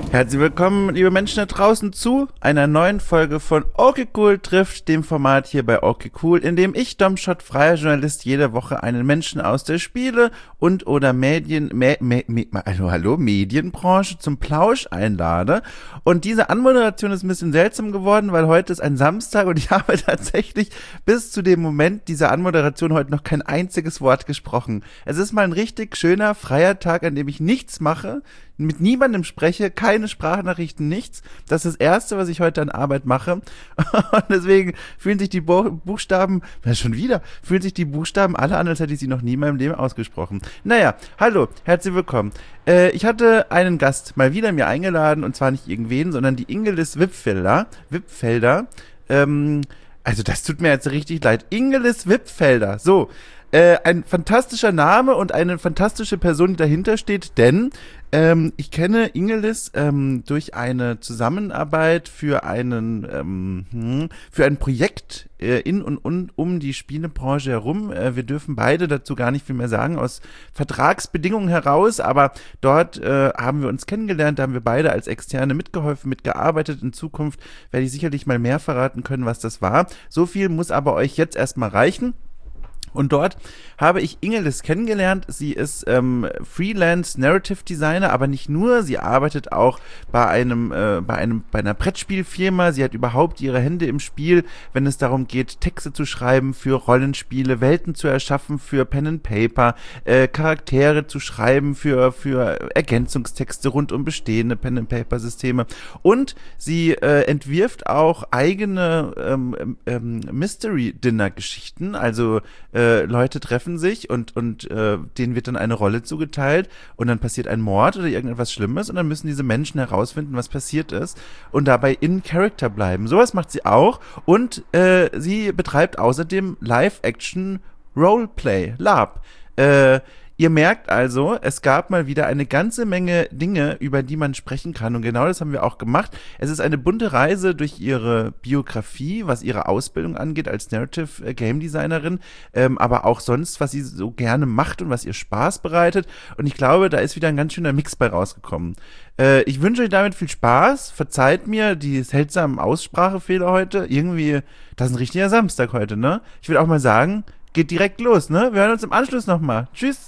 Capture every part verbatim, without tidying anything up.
Herzlich willkommen, liebe Menschen da draußen, zu einer neuen Folge von Okay Cool trifft, dem Format hier bei Okay Cool, in dem ich, Domshot, freier Journalist, jede Woche einen Menschen aus der Spiele- und oder Medien, me, me, me, hallo, hallo, Medienbranche zum Plausch einlade. Und diese Anmoderation ist ein bisschen seltsam geworden, weil heute ist ein Samstag und ich habe tatsächlich bis zu dem Moment dieser Anmoderation heute noch kein einziges Wort gesprochen. Es ist mal ein richtig schöner, freier Tag, an dem ich nichts mache, mit niemandem spreche, keine Sprachnachrichten, nichts. Das ist das Erste, was ich heute an Arbeit mache. Und deswegen fühlen sich die Bo- Buchstaben, na schon wieder, fühlen sich die Buchstaben alle an, als hätte ich sie noch nie in meinem Leben ausgesprochen. Naja, hallo, herzlich willkommen. Äh, ich hatte einen Gast mal wieder mir eingeladen, und zwar nicht irgendwen, sondern die Ingelis Wippfelder. Wippfelder. Ähm, also das tut mir jetzt richtig leid. Ingelis Wippfelder. So. Äh, ein fantastischer Name und eine fantastische Person, die dahinter steht, denn ähm, ich kenne Ingelis ähm, durch eine Zusammenarbeit für einen ähm, hm, für ein Projekt äh, in und, und um die Spielebranche herum. Äh, wir dürfen beide dazu gar nicht viel mehr sagen, aus Vertragsbedingungen heraus, aber dort äh, haben wir uns kennengelernt, da haben wir beide als Externe mitgeholfen, mitgearbeitet. In Zukunft werde ich sicherlich mal mehr verraten können, was das war. So viel muss aber euch jetzt erstmal reichen. Und dort habe ich Ingelis kennengelernt. Sie ist ähm, Freelance Narrative Designer, aber nicht nur. Sie arbeitet auch bei einem, äh, bei einem, bei einer Brettspielfirma. Sie hat überhaupt ihre Hände im Spiel, wenn es darum geht, Texte zu schreiben für Rollenspiele, Welten zu erschaffen für Pen and Paper, äh, Charaktere zu schreiben für für Ergänzungstexte rund um bestehende Pen and Paper Systeme. Und sie äh, entwirft auch eigene ähm, ähm, Mystery Dinner Geschichten, also äh, Leute treffen sich und und äh, denen wird dann eine Rolle zugeteilt und dann passiert ein Mord oder irgendetwas Schlimmes und dann müssen diese Menschen herausfinden, was passiert ist und dabei in Character bleiben. Sowas macht sie auch und äh, sie betreibt außerdem Live-Action Roleplay, Lab. Äh, Ihr merkt also, es gab mal wieder eine ganze Menge Dinge, über die man sprechen kann. Und genau das haben wir auch gemacht. Es ist eine bunte Reise durch ihre Biografie, was ihre Ausbildung angeht als Narrative Game Designerin, ähm, aber auch sonst, was sie so gerne macht und was ihr Spaß bereitet. Und ich glaube, da ist wieder ein ganz schöner Mix bei rausgekommen. Äh, ich wünsche euch damit viel Spaß. Verzeiht mir die seltsamen Aussprachefehler heute. Irgendwie, das ist ein richtiger Samstag heute, ne? Ich will auch mal sagen, geht direkt los, ne? Wir hören uns im Anschluss nochmal. Tschüss.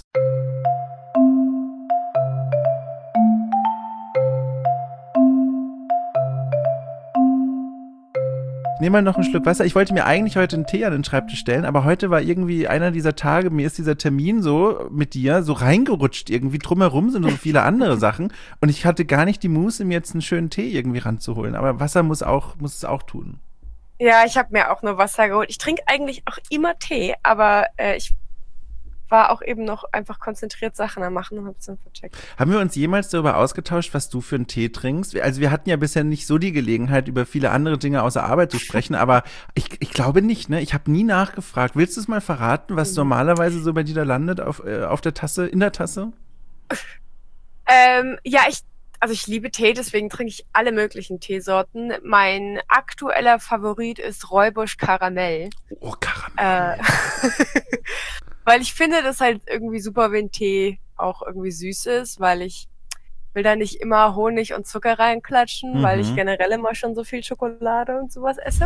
Ich nehme mal noch einen Schluck Wasser. Ich wollte mir eigentlich heute einen Tee an den Schreibtisch stellen, aber heute war irgendwie einer dieser Tage, mir ist dieser Termin so mit dir so reingerutscht irgendwie. Drumherum sind so viele andere Sachen und ich hatte gar nicht die Muße, mir jetzt einen schönen Tee irgendwie ranzuholen. Aber Wasser muss auch, muss es auch tun. Ja, ich habe mir auch nur Wasser geholt. Ich trinke eigentlich auch immer Tee, aber äh, ich war auch eben noch einfach konzentriert Sachen am Machen und hab's dann vercheckt. Haben wir uns jemals darüber ausgetauscht, was du für einen Tee trinkst? Also wir hatten ja bisher nicht so die Gelegenheit, über viele andere Dinge außer Arbeit zu sprechen, aber ich, ich glaube nicht, ne? Ich habe nie nachgefragt. Willst du es mal verraten, was normalerweise so bei dir da landet auf, äh, auf der Tasse, in der Tasse? ähm, ja, ich Also ich liebe Tee, deswegen trinke ich alle möglichen Teesorten. Mein aktueller Favorit ist Räubusch Karamell. Oh, Karamell. Äh, weil ich finde, das halt irgendwie super, wenn Tee auch irgendwie süß ist, weil ich will da nicht immer Honig und Zucker reinklatschen, mhm. weil ich generell immer schon so viel Schokolade und sowas esse.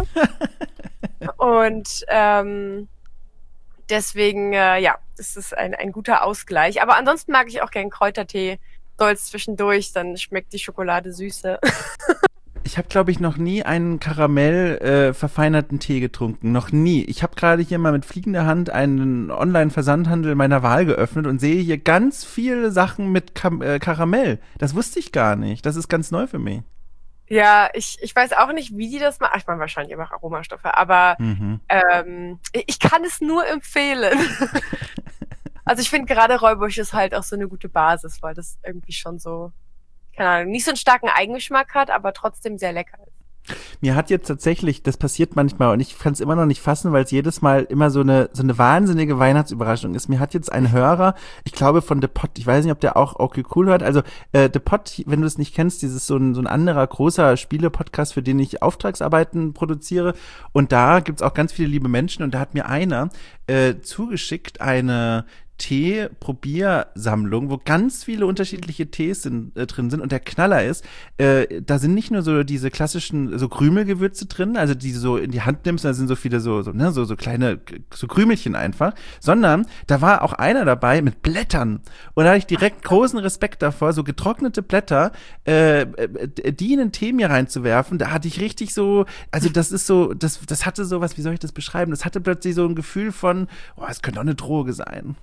und ähm, deswegen, äh, ja, das ist ein, ein guter Ausgleich. Aber ansonsten mag ich auch gern Kräutertee. Stolz zwischendurch, dann schmeckt die Schokolade süße. Ich habe, glaube ich, noch nie einen Karamell äh, verfeinerten Tee getrunken. Noch nie. Ich habe gerade hier mal mit fliegender Hand einen Online-Versandhandel meiner Wahl geöffnet und sehe hier ganz viele Sachen mit Kam- äh, Karamell. Das wusste ich gar nicht. Das ist ganz neu für mich. Ja, ich, ich weiß auch nicht, wie die das machen. Ich meine, wahrscheinlich einfach Aromastoffe, aber mhm. ähm, ich kann es nur empfehlen. Also ich finde gerade Räubusch ist halt auch so eine gute Basis, weil das irgendwie schon so, keine Ahnung, nicht so einen starken Eigengeschmack hat, aber trotzdem sehr lecker ist. Mir hat jetzt tatsächlich, das passiert manchmal und ich kann es immer noch nicht fassen, weil es jedes Mal immer so eine so eine wahnsinnige Weihnachtsüberraschung ist. Mir hat jetzt ein Hörer, ich glaube von The Pot, ich weiß nicht, ob der auch Okay Cool hört, also äh, The Pot, wenn du es nicht kennst, dieses so ein so ein anderer großer Spiele-Podcast, für den ich Auftragsarbeiten produziere und da gibt's auch ganz viele liebe Menschen und da hat mir einer äh, zugeschickt eine Tee-Probiersammlung, wo ganz viele unterschiedliche Tees sind, äh, drin sind. Und der Knaller ist, äh, da sind nicht nur so diese klassischen so Krümelgewürze drin, also die du so in die Hand nimmst, da sind so viele so, so, ne, so, so kleine so Krümelchen einfach, sondern da war auch einer dabei mit Blättern. Und da hatte ich direkt großen Respekt davor, so getrocknete Blätter, äh, die in den Tee mir reinzuwerfen. Da hatte ich richtig so, also das ist so, das, das hatte sowas, wie soll ich das beschreiben? Das hatte plötzlich so ein Gefühl von, oh, es könnte auch eine Droge sein.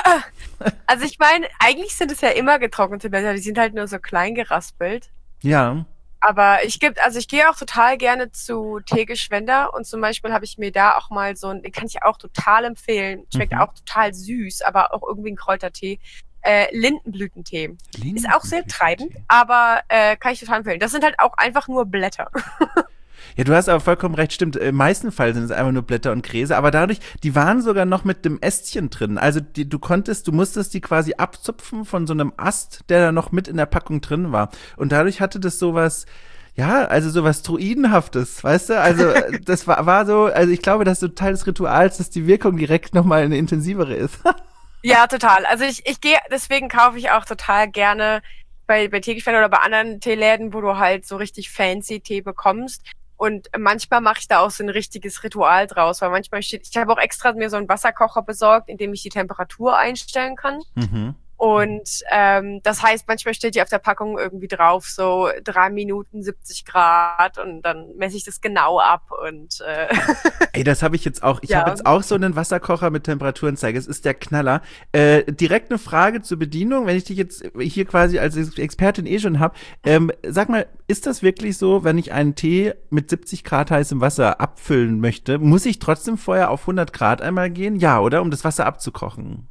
Also ich meine, eigentlich sind es ja immer getrocknete Blätter, die sind halt nur so klein geraspelt. Ja. Aber ich gibt, also ich gehe auch total gerne zu Teegeschwender und zum Beispiel habe ich mir da auch mal so ein, den kann ich auch total empfehlen, schmeckt mhm. auch total süß, aber auch irgendwie ein Kräutertee. Äh, Lindenblütentee. Lindenblütentee. Ist auch sehr treibend, aber äh, kann ich total empfehlen. Das sind halt auch einfach nur Blätter. Ja, du hast aber vollkommen recht, stimmt. Im meisten Fall sind es einfach nur Blätter und Gräser, aber dadurch, die waren sogar noch mit dem Ästchen drin. Also die, du konntest, du musstest die quasi abzupfen von so einem Ast, der da noch mit in der Packung drin war. Und dadurch hatte das sowas, ja, also sowas Druidenhaftes, weißt du? Also das war, war so, also ich glaube, das ist so Teil des Rituals, dass die Wirkung direkt nochmal eine intensivere ist. Ja, total. Also ich, ich gehe, deswegen kaufe ich auch total gerne bei, bei Teegeschwender oder bei anderen Teeläden, wo du halt so richtig fancy Tee bekommst. Und manchmal mache ich da auch so ein richtiges Ritual draus, weil manchmal steht, ich habe auch extra mir so einen Wasserkocher besorgt, in dem ich die Temperatur einstellen kann. Mhm. Und ähm, das heißt, manchmal steht hier auf der Packung irgendwie drauf, so drei Minuten siebzig Grad und dann messe ich das genau ab und äh Ey, das habe ich jetzt auch. Ich ja. habe jetzt auch so einen Wasserkocher mit Temperaturanzeige. Es ist der Knaller. Äh, direkt eine Frage zur Bedienung, wenn ich dich jetzt hier quasi als Expertin eh schon habe. Ähm, sag mal, ist das wirklich so, wenn ich einen Tee mit siebzig Grad heißem Wasser abfüllen möchte, muss ich trotzdem vorher auf hundert Grad einmal gehen? Ja, oder? Um das Wasser abzukochen?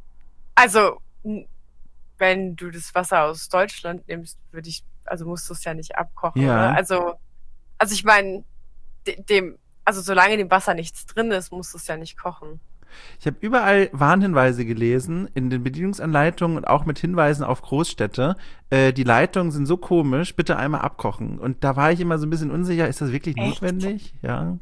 Also wenn du das Wasser aus Deutschland nimmst, würde ich, also musst du es ja nicht abkochen, ja. Oder? Also, also ich meine, dem, also solange in dem Wasser nichts drin ist, musst du es ja nicht kochen. Ich habe überall Warnhinweise gelesen, in den Bedienungsanleitungen und auch mit Hinweisen auf Großstädte. Äh, die Leitungen sind so komisch, bitte einmal abkochen. Und da war ich immer so ein bisschen unsicher, ist das wirklich Echt? notwendig? Ja.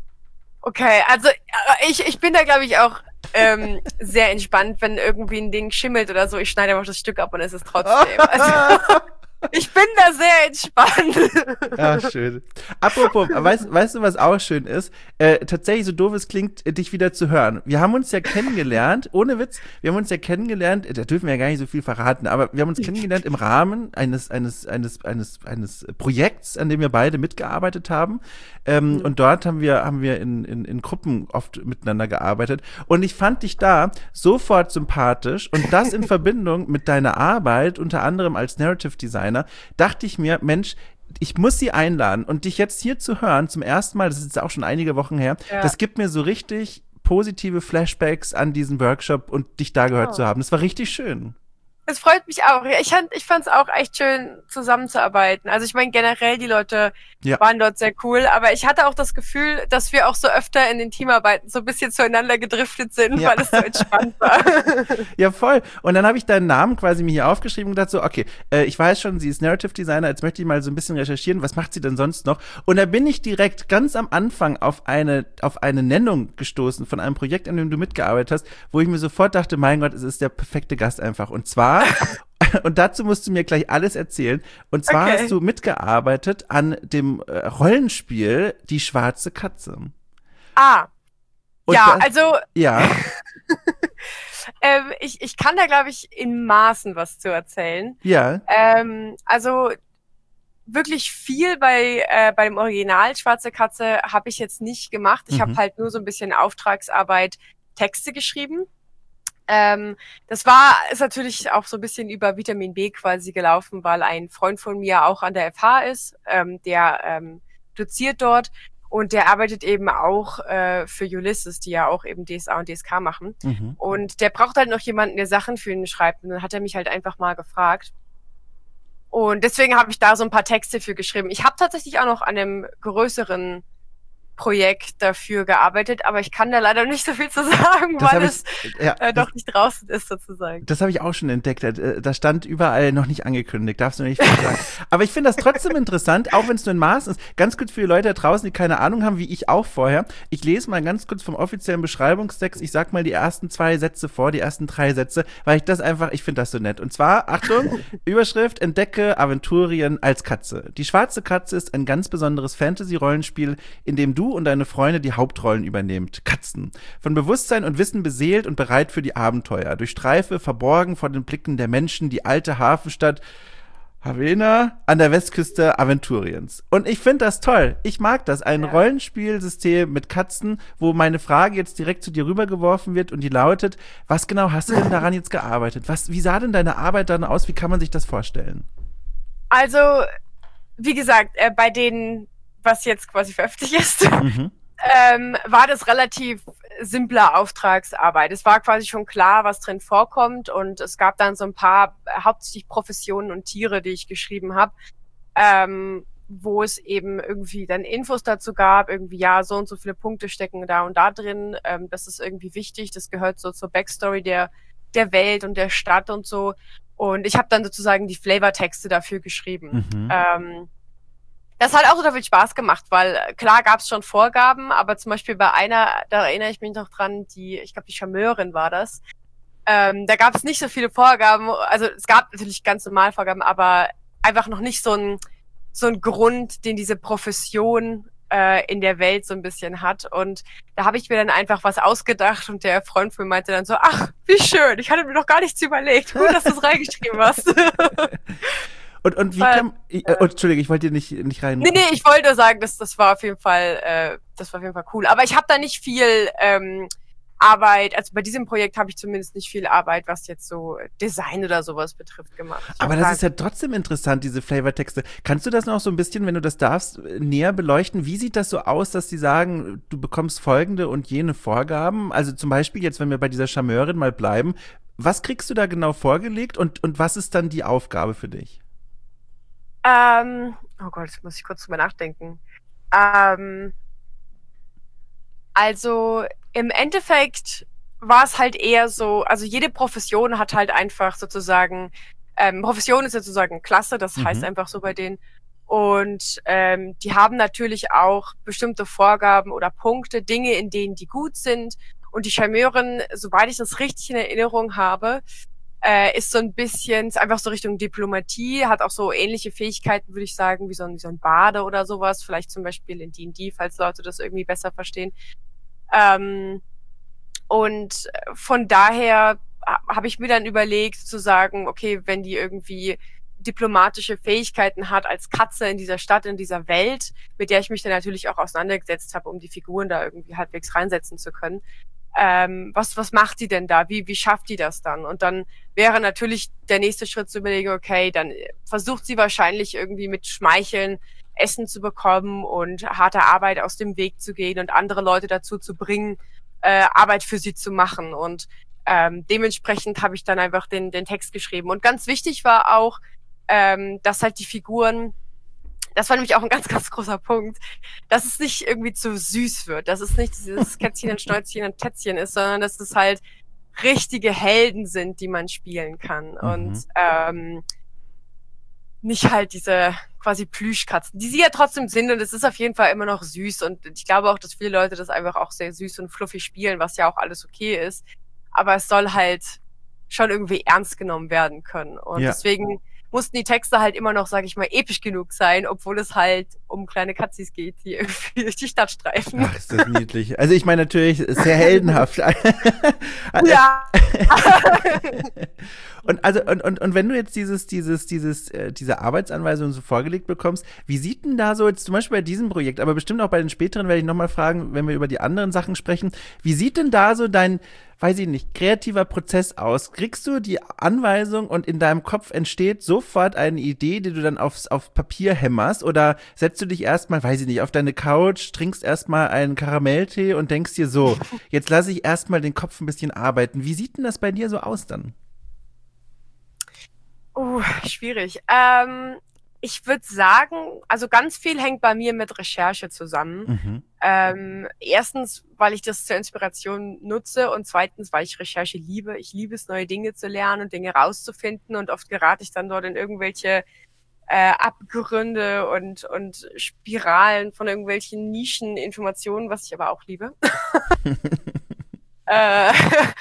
Okay, also ich, ich bin da, glaube ich, auch ähm, sehr entspannt, wenn irgendwie ein Ding schimmelt oder so. Ich schneide einfach das Stück ab und es ist trotzdem. Also, ich bin da sehr entspannt. Ja, schön. Apropos, weißt, weißt du, was auch schön ist? Äh, tatsächlich, so doof es klingt, dich wieder zu hören. Wir haben uns ja kennengelernt, ohne Witz, wir haben uns ja kennengelernt, da dürfen wir ja gar nicht so viel verraten, aber wir haben uns kennengelernt im Rahmen eines, eines, eines, eines, eines Projekts, an dem wir beide mitgearbeitet haben. Ähm, mhm. Und dort haben wir, haben wir in, in, in Gruppen oft miteinander gearbeitet. Und ich fand dich da sofort sympathisch und das in Verbindung mit deiner Arbeit, unter anderem als Narrative Designer, dachte ich mir, Mensch, ich muss sie einladen und dich jetzt hier zu hören, zum ersten Mal, das ist jetzt auch schon einige Wochen her, ja. Das gibt mir so richtig positive Flashbacks an diesen Workshop und dich da gehört oh. zu haben. Das war richtig schön. Es freut mich auch. Ich, ich fand es auch echt schön, zusammenzuarbeiten. Also ich meine, generell, die Leute ja. waren dort sehr cool, aber ich hatte auch das Gefühl, dass wir auch so öfter in den Teamarbeiten so ein bisschen zueinander gedriftet sind, ja. weil es so entspannt war. Ja, voll. Und dann habe ich deinen Namen quasi mir hier aufgeschrieben und dachte so, okay, äh, ich weiß schon, sie ist Narrative Designer, jetzt möchte ich mal so ein bisschen recherchieren, was macht sie denn sonst noch? Und da bin ich direkt ganz am Anfang auf eine, auf eine Nennung gestoßen von einem Projekt, an dem du mitgearbeitet hast, wo ich mir sofort dachte, mein Gott, es ist der perfekte Gast einfach. Und zwar und dazu musst du mir gleich alles erzählen. Und zwar okay. hast du mitgearbeitet an dem äh, Rollenspiel Die schwarze Katze. Ah. Und ja, das, also. Ja. ähm, ich, ich kann da, glaube ich, in Maßen was zu erzählen. Ja. Ähm, also wirklich viel bei, äh, bei dem Original Schwarze Katze habe ich jetzt nicht gemacht. Ich mhm. habe halt nur so ein bisschen Auftragsarbeit, Texte geschrieben. Ähm, das war, ist natürlich auch so ein bisschen über Vitamin B quasi gelaufen, weil ein Freund von mir auch an der F H ist, ähm, der ähm, doziert dort und der arbeitet eben auch äh, für Ulysses, die ja auch eben D S A und D S K machen. Mhm. Und der braucht halt noch jemanden, der Sachen für ihn schreibt. Und dann hat er mich halt einfach mal gefragt. Und deswegen habe ich da so ein paar Texte für geschrieben. Ich habe tatsächlich auch noch an einem größeren Projekt dafür gearbeitet, aber ich kann da leider nicht so viel zu sagen, Das weil hab es ich, ja, äh, das, doch nicht draußen ist sozusagen. das habe ich auch schon entdeckt. Äh, Da stand überall noch nicht angekündigt, darfst du nicht viel sagen. Aber ich finde das trotzdem interessant, auch wenn es nur ein Maß ist. Ganz kurz für die Leute da draußen, die keine Ahnung haben, wie ich auch vorher. Ich lese mal ganz kurz vom offiziellen Beschreibungstext, ich sag mal die ersten zwei Sätze vor, die ersten drei Sätze, weil ich das einfach, ich finde das so nett. Und zwar, Achtung, Überschrift, entdecke Aventurien als Katze. Die schwarze Katze ist ein ganz besonderes Fantasy-Rollenspiel, in dem du und deine Freunde die Hauptrollen übernehmt. Katzen. Von Bewusstsein und Wissen beseelt und bereit für die Abenteuer. Durchstreife, verborgen vor den Blicken der Menschen, die alte Hafenstadt Havena an der Westküste Aventuriens. Und ich finde das toll. Ich mag das. Ein Ja. Rollenspielsystem mit Katzen, wo meine Frage jetzt direkt zu dir rübergeworfen wird und die lautet, was genau hast du denn daran jetzt gearbeitet? Was, wie sah denn deine Arbeit dann aus? Wie kann man sich das vorstellen? Also, wie gesagt, äh, bei denen, was jetzt quasi veröffentlicht ist, Mhm. ähm, war das relativ simpler Auftragsarbeit. Es war quasi schon klar, was drin vorkommt und es gab dann so ein paar äh, hauptsächlich Professionen und Tiere, die ich geschrieben habe, ähm, wo es eben irgendwie dann Infos dazu gab, irgendwie ja, so und so viele Punkte stecken da und da drin, ähm, das ist irgendwie wichtig, das gehört so zur Backstory der der Welt und der Stadt und so. Und ich habe dann sozusagen die Flavortexte dafür geschrieben. Mhm. Ähm, Das hat auch total viel Spaß gemacht, weil äh, klar gab es schon Vorgaben, aber zum Beispiel bei einer, da erinnere ich mich noch dran, die, ich glaube, die Charmeurin war das. Ähm, da gab es nicht so viele Vorgaben, also es gab natürlich ganz normal Vorgaben, aber einfach noch nicht so ein so ein Grund, den diese Profession äh, in der Welt so ein bisschen hat. Und da habe ich mir dann einfach was ausgedacht und der Freund von mir meinte dann so, ach, wie schön, ich hatte mir noch gar nichts überlegt. Gut, dass du es reingeschrieben hast. Und, und wie Weil, kann, ich, äh, oh, Entschuldige, ich wollte dir nicht, nicht rein. Nee, nee, ich wollte nur sagen, dass das war auf jeden Fall, äh, das war auf jeden Fall cool. Aber ich habe da nicht viel ähm, Arbeit, also bei diesem Projekt habe ich zumindest nicht viel Arbeit, was jetzt so Design oder sowas betrifft, gemacht. Ich Aber hab das gar- ist ja trotzdem interessant, diese Flavortexte. Kannst du das noch so ein bisschen, wenn du das darfst, näher beleuchten? Wie sieht das so aus, dass die sagen, du bekommst folgende und jene Vorgaben? Also zum Beispiel jetzt, wenn wir bei dieser Charmeurin mal bleiben, was kriegst du da genau vorgelegt und, und was ist dann die Aufgabe für dich? Ähm, oh Gott, jetzt muss ich kurz drüber nachdenken. Ähm, also im Endeffekt war es halt eher so, also jede Profession hat halt einfach sozusagen, ähm, Profession ist ja sozusagen Klasse, das Mhm. heißt einfach so bei denen. Und ähm, die haben natürlich auch bestimmte Vorgaben oder Punkte, Dinge, in denen die gut sind. Und die Charmeurin, soweit ich das richtig in Erinnerung habe, äh, ist so ein bisschen, ist einfach so Richtung Diplomatie, hat auch so ähnliche Fähigkeiten, würde ich sagen, wie so ein, wie so ein Bade oder sowas, vielleicht zum Beispiel in D und D, falls Leute das irgendwie besser verstehen. Ähm, und von daher ha- habe ich mir dann überlegt zu sagen, okay, wenn die irgendwie diplomatische Fähigkeiten hat als Katze in dieser Stadt, in dieser Welt, mit der ich mich dann natürlich auch auseinandergesetzt habe, um die Figuren da irgendwie halbwegs reinsetzen zu können, ähm, was, was macht die denn da? Wie, wie schafft die das dann? Und dann wäre natürlich der nächste Schritt zu überlegen, okay, dann versucht sie wahrscheinlich irgendwie mit Schmeicheln Essen zu bekommen und harter Arbeit aus dem Weg zu gehen und andere Leute dazu zu bringen, äh, Arbeit für sie zu machen. Und ähm, dementsprechend habe ich dann einfach den, den Text geschrieben. Und ganz wichtig war auch, ähm, dass halt die Figuren, das war nämlich auch ein ganz, ganz großer Punkt, dass es nicht irgendwie zu süß wird, dass es nicht dieses Kätzchen und Schnäuzchen und Tätzchen ist, sondern dass es halt richtige Helden sind, die man spielen kann. Mhm. Und ähm, nicht halt diese quasi Plüschkatzen, die sie ja trotzdem sind und es ist auf jeden Fall immer noch süß und ich glaube auch, dass viele Leute das einfach auch sehr süß und fluffig spielen, was ja auch alles okay ist, aber es soll halt schon irgendwie ernst genommen werden können und Ja. deswegen mussten die Texte halt immer noch, sag ich mal, episch genug sein, obwohl es halt um kleine Katzis geht, die irgendwie durch die Stadt streifen. Ach, ist das niedlich. Also ich meine natürlich, ist sehr heldenhaft. Ja. Und also und, und, und wenn du jetzt dieses dieses dieses äh, diese Arbeitsanweisung so vorgelegt bekommst, wie sieht denn da so jetzt zum Beispiel bei diesem Projekt, aber bestimmt auch bei den späteren werde ich nochmal fragen, wenn wir über die anderen Sachen sprechen, wie sieht denn da so dein, weiß ich nicht, kreativer Prozess aus? Kriegst du die Anweisung und in deinem Kopf entsteht sofort eine Idee, die du dann aufs auf Papier hämmerst oder setzt du dich erstmal, weiß ich nicht, auf deine Couch, trinkst erstmal einen Karamelltee und denkst dir so, jetzt lasse ich erstmal den Kopf ein bisschen arbeiten. Wie sieht denn das bei dir so aus dann? Uh, schwierig. Ähm, Ich würde sagen, also ganz viel hängt bei mir mit Recherche zusammen. Mhm. Ähm, erstens, weil ich das zur Inspiration nutze und zweitens, weil ich Recherche liebe. Ich liebe es, neue Dinge zu lernen und Dinge rauszufinden und oft gerate ich dann dort in irgendwelche äh, Abgründe und, und Spiralen von irgendwelchen Nischeninformationen, was ich aber auch liebe. äh,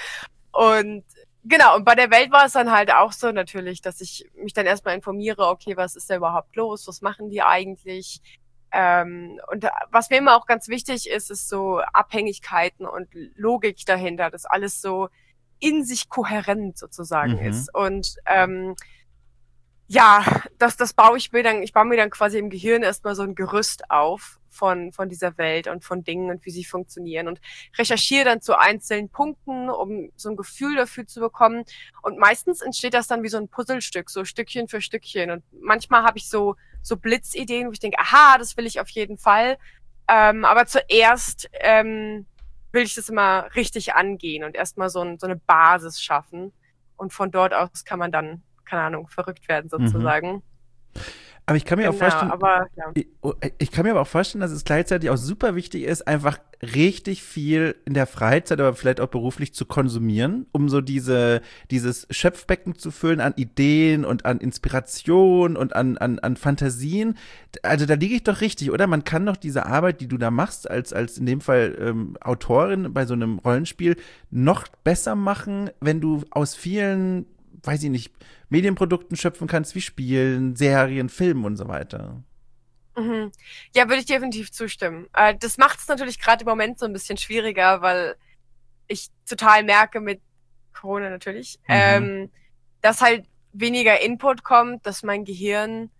und Genau, und bei der Welt war es dann halt auch so natürlich, dass ich mich dann erstmal informiere, okay, was ist da überhaupt los, was machen die eigentlich? Ähm, und was mir immer auch ganz wichtig ist, ist so Abhängigkeiten und Logik dahinter, dass alles so in sich kohärent sozusagen mhm. ist. Und ähm, ja, das, das baue ich mir dann, ich baue mir dann quasi im Gehirn erstmal so ein Gerüst auf von, von dieser Welt und von Dingen und wie sie funktionieren und recherchiere dann zu einzelnen Punkten, um so ein Gefühl dafür zu bekommen. Und meistens entsteht das dann wie so ein Puzzlestück, so Stückchen für Stückchen. Und manchmal habe ich so, so Blitzideen, wo ich denke, aha, das will ich auf jeden Fall. Ähm, aber zuerst ähm, will ich das immer richtig angehen und erstmal so, ein, so eine Basis schaffen. Und von dort aus kann man dann, keine Ahnung, verrückt werden sozusagen. Mhm. Aber ich kann mir genau, auch vorstellen, aber, ja. ich, ich kann mir aber auch vorstellen, dass es gleichzeitig auch super wichtig ist, einfach richtig viel in der Freizeit, aber vielleicht auch beruflich zu konsumieren, um so diese, dieses Schöpfbecken zu füllen an Ideen und an Inspiration und an, an, an Fantasien. Also da liege ich doch richtig, oder? Man kann doch diese Arbeit, die du da machst, als, als in dem Fall ähm, Autorin bei so einem Rollenspiel, noch besser machen, wenn du aus vielen, weiß ich nicht, Medienprodukten schöpfen kannst, wie Spielen, Serien, Filmen und so weiter. Mhm. Ja, würde ich definitiv zustimmen. Äh, das macht es natürlich gerade im Moment so ein bisschen schwieriger, weil ich total merke mit Corona natürlich, mhm. ähm, dass halt weniger Input kommt, dass mein Gehirn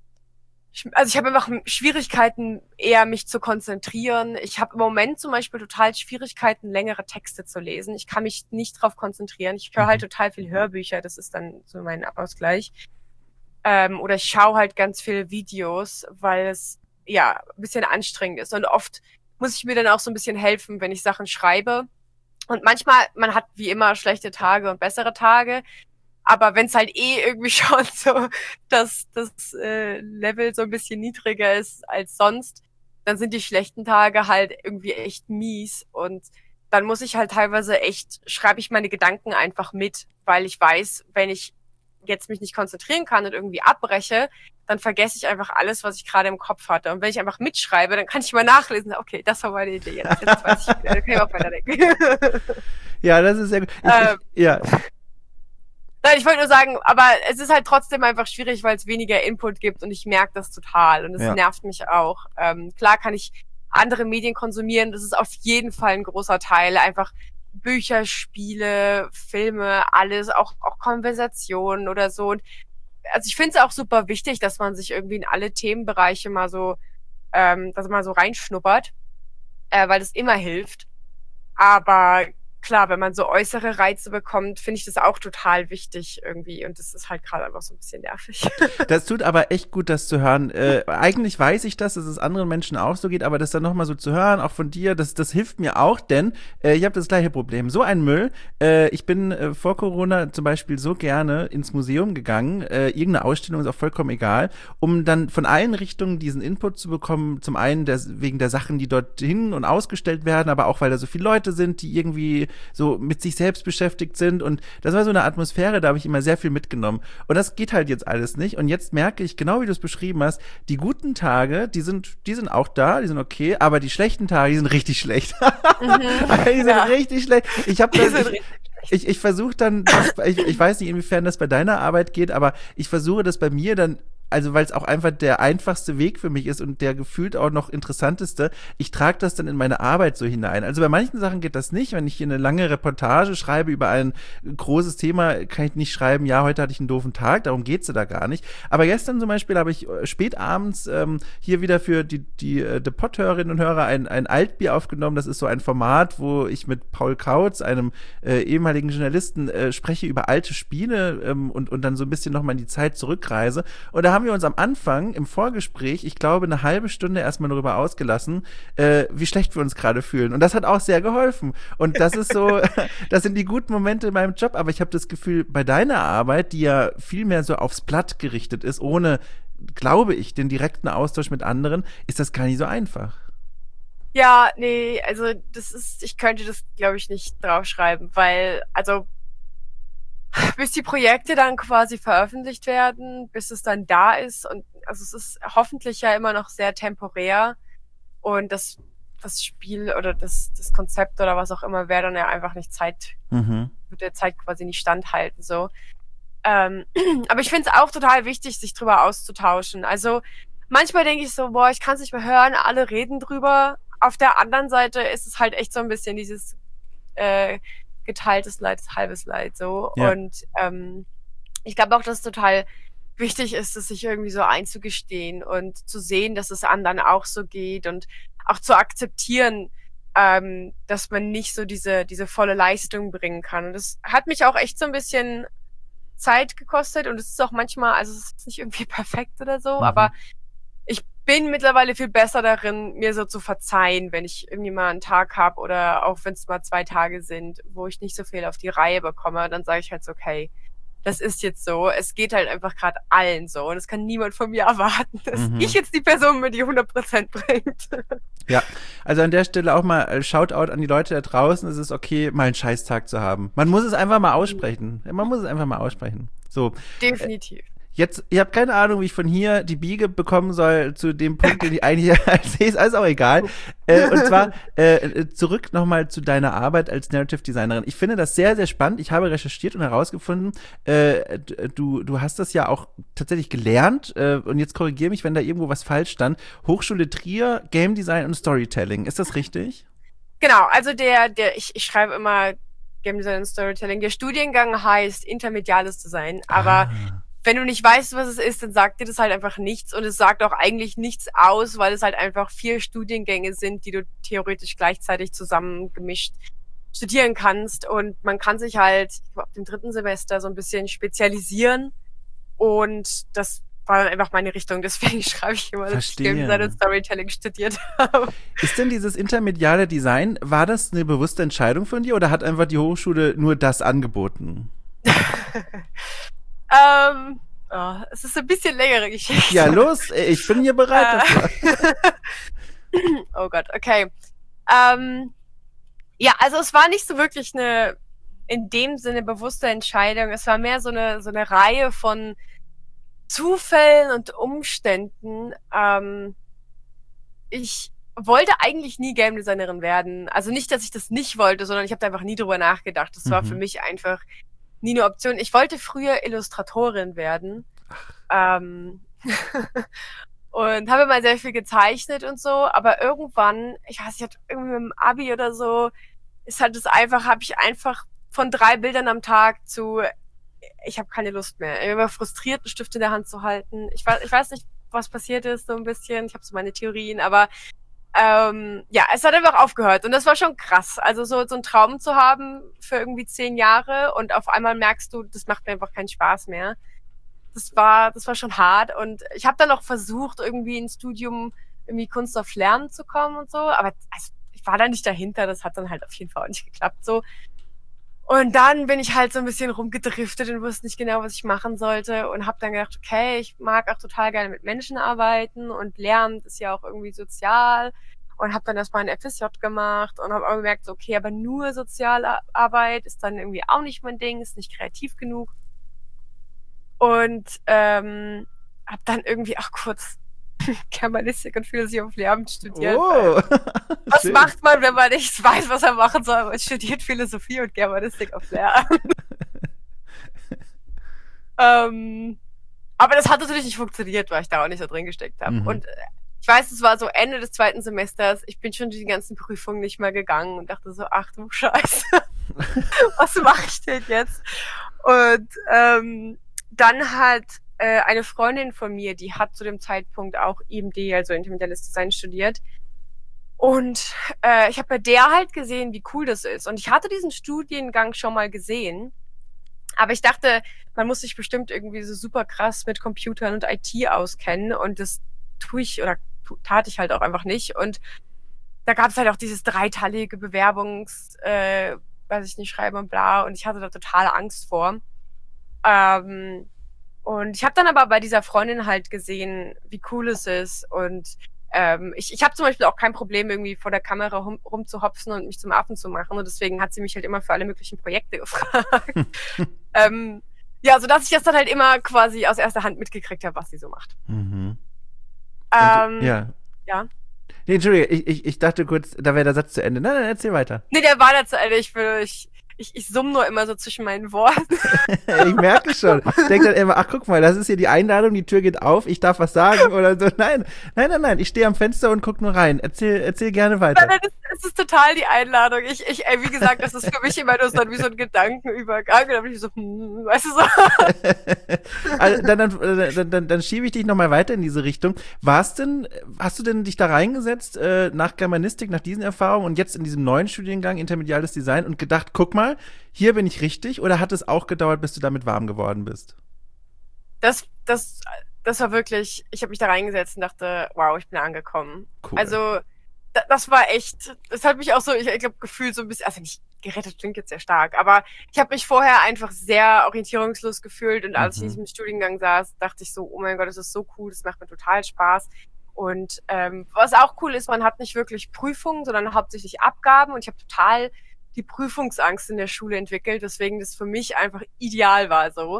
Also ich habe einfach Schwierigkeiten, eher mich zu konzentrieren. Ich habe im Moment zum Beispiel total Schwierigkeiten, längere Texte zu lesen. Ich kann mich nicht drauf konzentrieren. Ich höre halt total viel Hörbücher, das ist dann so mein Ausgleich. Ähm, oder ich schaue halt ganz viele Videos, weil es ja ein bisschen anstrengend ist. Und oft muss ich mir dann auch so ein bisschen helfen, wenn ich Sachen schreibe. Und manchmal, man hat wie immer schlechte Tage und bessere Tage. Aber wenn es halt eh irgendwie schon so, dass das äh, Level so ein bisschen niedriger ist als sonst, dann sind die schlechten Tage halt irgendwie echt mies. Und dann muss ich halt teilweise echt, schreibe ich meine Gedanken einfach mit, weil ich weiß, wenn ich jetzt mich nicht konzentrieren kann und irgendwie abbreche, dann vergesse ich einfach alles, was ich gerade im Kopf hatte. Und wenn ich einfach mitschreibe, dann kann ich mal nachlesen, okay, das war meine Idee, jetzt, jetzt weiß ich wieder, dann kann ich auch weiterdenken. Ja, das ist sehr gut. Ich, ähm, ich, ja. Nein, ich wollte nur sagen, aber es ist halt trotzdem einfach schwierig, weil es weniger Input gibt und ich merke das total und es ja. nervt mich auch. Ähm, klar kann ich andere Medien konsumieren, das ist auf jeden Fall ein großer Teil, einfach Bücher, Spiele, Filme, alles, auch, auch Konversationen oder so. Und also ich finde es auch super wichtig, dass man sich irgendwie in alle Themenbereiche mal so, ähm, dass man mal so reinschnuppert, äh, weil das immer hilft. Aber klar, wenn man so äußere Reize bekommt, finde ich das auch total wichtig irgendwie. Und das ist halt gerade einfach so ein bisschen nervig. Das tut aber echt gut, das zu hören. Äh, eigentlich weiß ich das, dass es anderen Menschen auch so geht, aber das dann nochmal so zu hören, auch von dir, das, das hilft mir auch, denn äh, ich habe das gleiche Problem. So ein Müll. Äh, ich bin äh, vor Corona zum Beispiel so gerne ins Museum gegangen, äh, irgendeine Ausstellung ist auch vollkommen egal, um dann von allen Richtungen diesen Input zu bekommen. Zum einen der, wegen der Sachen, die dort hin und ausgestellt werden, aber auch, weil da so viele Leute sind, die irgendwie so mit sich selbst beschäftigt sind und das war so eine Atmosphäre, da habe ich immer sehr viel mitgenommen und das geht halt jetzt alles nicht und jetzt merke ich, genau wie du es beschrieben hast, die guten Tage, die sind die sind auch da, die sind okay, aber die schlechten Tage, die sind richtig schlecht. Mhm, die sind ja. richtig schlecht. Ich habe das ich, ich, ich versuche dann, das, ich, ich weiß nicht, inwiefern das bei deiner Arbeit geht, aber ich versuche das bei mir dann, also weil es auch einfach der einfachste Weg für mich ist und der gefühlt auch noch interessanteste, ich trage das dann in meine Arbeit so hinein. Also bei manchen Sachen geht das nicht, wenn ich hier eine lange Reportage schreibe über ein großes Thema, kann ich nicht schreiben, ja, heute hatte ich einen doofen Tag, darum geht's ja da gar nicht. Aber gestern zum Beispiel habe ich spät abends ähm, hier wieder für die, die äh, The Pod-Hörerinnen und Hörer ein, ein Altbier aufgenommen. Das ist so ein Format, wo ich mit Paul Kautz, einem äh, ehemaligen Journalisten, äh, spreche über alte Spiele ähm, und, und dann so ein bisschen nochmal in die Zeit zurückreise. Und da haben wir uns am Anfang im Vorgespräch, ich glaube, eine halbe Stunde erstmal darüber ausgelassen, äh, wie schlecht wir uns gerade fühlen. Und das hat auch sehr geholfen. Und das ist so, das sind die guten Momente in meinem Job. Aber ich habe das Gefühl, bei deiner Arbeit, die ja viel mehr so aufs Blatt gerichtet ist, ohne glaube ich, den direkten Austausch mit anderen, ist das gar nicht so einfach. Ja, nee, also das ist, ich könnte das, glaube ich, nicht draufschreiben, weil, also bis die Projekte dann quasi veröffentlicht werden, bis es dann da ist und also es ist hoffentlich ja immer noch sehr temporär und das, das Spiel oder das, das Konzept oder was auch immer wäre dann ja einfach nicht Zeit, Mhm. wird der Zeit quasi nicht standhalten, so. Ähm, aber ich finde es auch total wichtig, sich drüber auszutauschen. Also manchmal denke ich so, boah, ich kann es nicht mehr hören, alle reden drüber. Auf der anderen Seite ist es halt echt so ein bisschen dieses äh, geteiltes Leid, halbes Leid so. Ja. Und ähm, ich glaube auch, dass es total wichtig ist, es sich irgendwie so einzugestehen und zu sehen, dass es anderen auch so geht und auch zu akzeptieren, ähm, dass man nicht so diese, diese volle Leistung bringen kann. Und das hat mich auch echt so ein bisschen Zeit gekostet und es ist auch manchmal, also es ist nicht irgendwie perfekt oder so, Mhm. aber ich bin mittlerweile viel besser darin, mir so zu verzeihen, wenn ich irgendwie mal einen Tag habe oder auch wenn es mal zwei Tage sind, wo ich nicht so viel auf die Reihe bekomme, dann sage ich halt so, okay, das ist jetzt so. Es geht halt einfach gerade allen so und es kann niemand von mir erwarten, dass Mhm. ich jetzt die Person bin, die hundert Prozent bringt. Ja, also an der Stelle auch mal äh, Shoutout an die Leute da draußen. Es ist okay, mal einen Scheißtag zu haben. Man muss es einfach mal aussprechen. Man muss es einfach mal aussprechen. So. Definitiv. Jetzt, ich habe keine Ahnung, wie ich von hier die Biege bekommen soll zu dem Punkt, den ich eigentlich als sehe, ist alles auch egal. Äh, und zwar äh, zurück nochmal zu deiner Arbeit als Narrative Designerin. Ich finde das sehr, sehr spannend. Ich habe recherchiert und herausgefunden, äh, du, du hast das ja auch tatsächlich gelernt. Äh, und jetzt korrigiere mich, wenn da irgendwo was falsch stand. Hochschule Trier, Game Design und Storytelling. Ist das richtig? Genau, also der, der, ich, ich schreibe immer Game Design und Storytelling. Der Studiengang heißt intermediales Design, aber ah. wenn du nicht weißt, was es ist, dann sagt dir das halt einfach nichts und es sagt auch eigentlich nichts aus, weil es halt einfach vier Studiengänge sind, die du theoretisch gleichzeitig zusammengemischt studieren kannst und man kann sich halt ich glaub, ab dem dritten Semester so ein bisschen spezialisieren und das war dann einfach meine Richtung, deswegen schreibe ich immer, dass ich Game Design und Storytelling studiert habe. Ist denn dieses intermediale Design, war das eine bewusste Entscheidung von dir oder hat einfach die Hochschule nur das angeboten? Ähm, oh, es ist ein bisschen längere Geschichte. Ja, los, ich bin hier bereit dafür. Oh Gott, okay. Ähm, ja, also es war nicht so wirklich eine, in dem Sinne bewusste Entscheidung. Es war mehr so eine, so eine Reihe von Zufällen und Umständen. Ähm, ich wollte eigentlich nie Game Designerin werden. Also nicht, dass ich das nicht wollte, sondern ich habe da einfach nie drüber nachgedacht. Das mhm. war für mich einfach nie eine Option. Ich wollte früher Illustratorin werden. Ähm, und habe mal sehr viel gezeichnet und so, aber irgendwann, ich weiß nicht, irgendwie mit dem Abi oder so, ist halt das einfach, habe ich einfach von drei Bildern am Tag zu, ich habe keine Lust mehr. Ich war frustriert, einen Stift in der Hand zu halten. Ich weiß, ich weiß nicht, was passiert ist, so ein bisschen. Ich habe so meine Theorien, aber ähm, ja, es hat einfach aufgehört und das war schon krass. Also so, so einen Traum zu haben für irgendwie zehn Jahre und auf einmal merkst du, das macht mir einfach keinen Spaß mehr. Das war, das war schon hart und ich habe dann auch versucht, irgendwie ins Studium irgendwie Kunst auf Lernen zu kommen und so, aber also, ich war da nicht dahinter, das hat dann halt auf jeden Fall auch nicht geklappt so. Und dann bin ich halt so ein bisschen rumgedriftet und wusste nicht genau, was ich machen sollte und habe dann gedacht, okay, ich mag auch total gerne mit Menschen arbeiten und Lernen ist ja auch irgendwie sozial und habe dann erstmal ein F S J gemacht und habe aber gemerkt, okay, aber nur Sozialarbeit ist dann irgendwie auch nicht mein Ding, ist nicht kreativ genug und ähm, habe dann irgendwie auch kurz Germanistik und Philosophie auf Lehramt studiert. Oh, was schön. Macht man, wenn man nicht weiß, was er machen soll? Man studiert Philosophie und Germanistik auf Lehramt. ähm, aber das hat natürlich nicht funktioniert, weil ich da auch nicht so drin gesteckt habe. Mhm. Und äh, ich weiß, es war so Ende des zweiten Semesters. Ich bin schon die ganzen Prüfungen nicht mehr gegangen und dachte so, ach du Scheiße, was mache ich denn jetzt? Und ähm, dann hat äh, eine Freundin von mir, die hat zu dem Zeitpunkt auch I M D, also Intermediales Design, studiert. Und äh, ich habe bei der halt gesehen, wie cool das ist. Und ich hatte diesen Studiengang schon mal gesehen. Aber ich dachte, man muss sich bestimmt irgendwie so super krass mit Computern und I T auskennen. Und das tue ich oder tat ich halt auch einfach nicht. Und da gab es halt auch dieses dreiteilige Bewerbungs, äh, weiß ich nicht, schreiben und bla. Und ich hatte da total Angst vor. Ähm, Und ich habe dann aber bei dieser Freundin halt gesehen, wie cool es ist. Und ähm, ich, ich habe zum Beispiel auch kein Problem, irgendwie vor der Kamera rum, rumzuhopsen und mich zum Affen zu machen. Und deswegen hat sie mich halt immer für alle möglichen Projekte gefragt. ähm, ja, sodass ich das dann halt immer quasi aus erster Hand mitgekriegt habe, was sie so macht. Mhm. Ähm, ja. Ja. Nee, Entschuldige, ich, ich, ich dachte kurz, da wäre der Satz zu Ende. Nein, nein, erzähl weiter. Nee, der war da zu Ende. Ich will, ich, ich, ich summe nur immer so zwischen meinen Worten. Ich merke schon. Ich denke dann immer, ach guck mal, das ist hier die Einladung, die Tür geht auf, ich darf was sagen oder so. Nein, nein, nein, nein, ich stehe am Fenster und guck nur rein. Erzähl, erzähl gerne weiter. Nein, nein, das, das ist total die Einladung. Ich, ich, ey, wie gesagt, das ist für mich immer nur so wie so ein Gedankenübergang. Und dann bin ich so, hm, weißt du so. Also, dann, dann, dann, dann, dann schiebe ich dich nochmal weiter in diese Richtung. War's denn, hast du denn dich da reingesetzt, äh, nach Germanistik, nach diesen Erfahrungen und jetzt in diesem neuen Studiengang Intermediales Design und gedacht, guck mal, hier bin ich richtig, oder hat es auch gedauert, bis du damit warm geworden bist? Das, das, das war wirklich, ich habe mich da reingesetzt und dachte, wow, ich bin angekommen. Cool. Also, da, das war echt, das hat mich auch so, ich, ich glaube, gefühlt so ein bisschen, also nicht gerettet klingt jetzt sehr stark, aber ich habe mich vorher einfach sehr orientierungslos gefühlt und als mhm. ich in diesem Studiengang saß, dachte ich so, oh mein Gott, das ist so cool, das macht mir total Spaß. Und ähm, was auch cool ist, man hat nicht wirklich Prüfungen, sondern hauptsächlich Abgaben und ich habe total die Prüfungsangst in der Schule entwickelt, deswegen das für mich einfach ideal war so.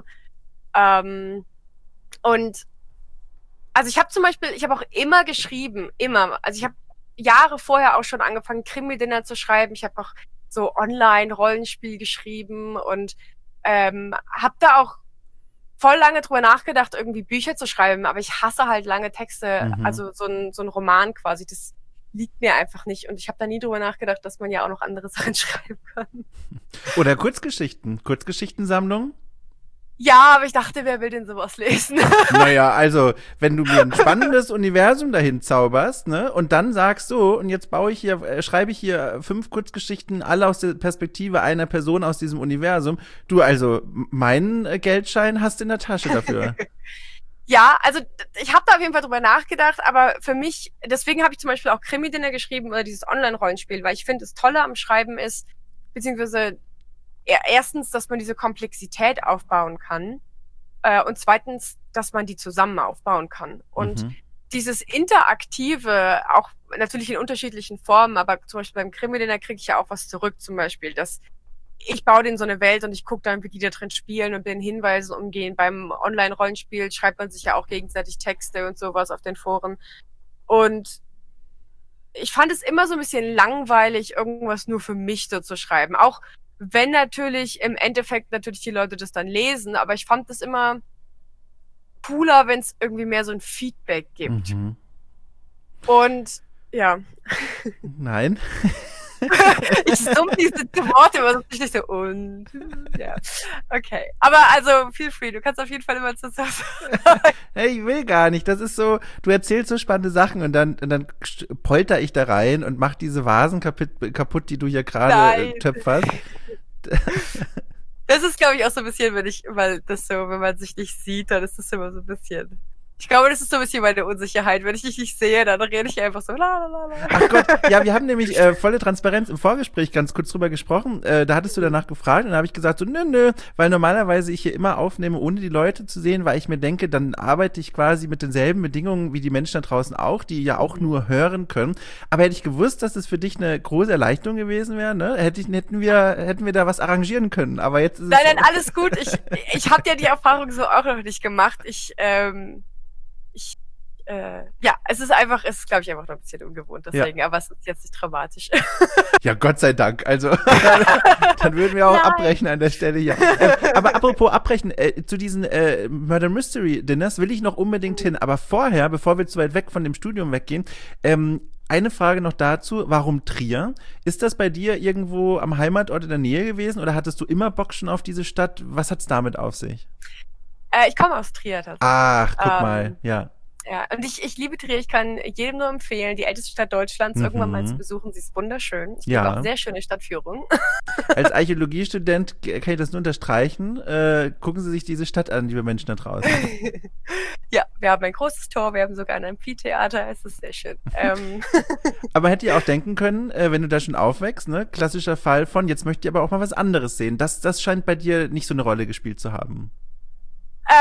Ähm, und also ich habe zum Beispiel, ich habe auch immer geschrieben, immer. Also ich habe Jahre vorher auch schon angefangen, Krimi-Dinner zu schreiben. Ich habe auch so Online-Rollenspiel geschrieben und ähm, habe da auch voll lange drüber nachgedacht, irgendwie Bücher zu schreiben, aber ich hasse halt lange Texte, mhm. also so ein, so ein Roman quasi, das liegt mir einfach nicht. Und ich habe da nie drüber nachgedacht, dass man ja auch noch andere Sachen schreiben kann. Oder Kurzgeschichten, Kurzgeschichtensammlung? Ja, aber ich dachte, wer will denn sowas lesen? Naja, also, wenn du mir ein spannendes Universum dahin zauberst, ne, und dann sagst so, und jetzt baue ich hier, äh, schreibe ich hier fünf Kurzgeschichten, alle aus der Perspektive einer Person aus diesem Universum. Du, also, meinen äh, Geldschein hast du in der Tasche dafür. Ja, also ich habe da auf jeden Fall drüber nachgedacht, aber für mich, deswegen habe ich zum Beispiel auch Krimi-Dinner geschrieben oder dieses Online-Rollenspiel, weil ich finde, das Tolle am Schreiben ist, beziehungsweise erstens, dass man diese Komplexität aufbauen kann äh, und zweitens, dass man die zusammen aufbauen kann. Und mhm. dieses Interaktive, auch natürlich in unterschiedlichen Formen, aber zum Beispiel beim Krimi-Dinner kriege ich ja auch was zurück, zum Beispiel, dass ich baue denen so eine Welt und ich gucke dann, wie die da drin spielen und mit den Hinweisen umgehen. Beim Online-Rollenspiel schreibt man sich ja auch gegenseitig Texte und sowas auf den Foren. Und ich fand es immer so ein bisschen langweilig, irgendwas nur für mich so zu schreiben. Auch wenn natürlich im Endeffekt natürlich die Leute das dann lesen, aber ich fand das immer cooler, wenn es irgendwie mehr so ein Feedback gibt. Mhm. Und ja. Nein. Ich summe diese Worte immer so richtig so und ja. Okay. Aber also feel free, du kannst auf jeden Fall immer zu sagen. Hey, ich will gar nicht. Das ist so, du erzählst so spannende Sachen und dann, und dann polter ich da rein und mach diese Vasen kaputt, kaputt die du hier gerade töpferst. Das ist, glaube ich, auch so ein bisschen, wenn ich, weil das so, wenn man sich nicht sieht, dann ist das immer so ein bisschen. Ich glaube, das ist so ein bisschen meine Unsicherheit. Wenn ich dich nicht sehe, dann rede ich einfach so la la la. Ach Gott, ja, wir haben nämlich äh, volle Transparenz im Vorgespräch ganz kurz drüber gesprochen. Äh, da hattest du danach gefragt und da habe ich gesagt so, nö, nö, weil normalerweise ich hier immer aufnehme, ohne die Leute zu sehen, weil ich mir denke, dann arbeite ich quasi mit denselben Bedingungen wie die Menschen da draußen auch, die ja auch nur hören können. Aber hätte ich gewusst, dass es für dich eine große Erleichterung gewesen wäre, ne, hätte ich, hätten wir, hätten wir da was arrangieren können. Aber jetzt ist nein, es nein, so. Alles gut. Ich, ich habe ja die Erfahrung so auch noch nicht gemacht. Ich, ähm, Ich, äh, ja, es ist einfach, es ist, glaube ich, einfach noch ein bisschen ungewohnt, deswegen, ja. Aber es ist jetzt nicht dramatisch. Ja, Gott sei Dank, also, dann würden wir auch Nein. abbrechen an der Stelle hier. Äh, aber apropos abbrechen, äh, zu diesen äh, Murder Mystery Dinners will ich noch unbedingt mhm. hin, aber vorher, bevor wir zu weit weg von dem Studium weggehen, ähm, eine Frage noch dazu, warum Trier? Ist das bei dir irgendwo am Heimatort in der Nähe gewesen oder hattest du immer Bock schon auf diese Stadt? Was hat's damit auf sich? Äh, ich komme aus Trier tatsächlich. Ach, guck ähm, mal, ja. Ja, und ich, ich liebe Trier. Ich kann jedem nur empfehlen, die älteste Stadt Deutschlands mhm. irgendwann mal zu besuchen. Sie ist wunderschön. Ich ja. gebe auch sehr schöne Stadtführungen. Als Archäologiestudent kann ich das nur unterstreichen. Äh, gucken Sie sich diese Stadt an, liebe Menschen da draußen. Ja, wir haben ein großes Tor, wir haben sogar ein Amphitheater. Es ist sehr schön. ähm. Aber hätte ihr auch denken können, äh, wenn du da schon aufwächst, ne? Klassischer Fall von, jetzt möchte ich aber auch mal was anderes sehen. Das, das scheint bei dir nicht so eine Rolle gespielt zu haben.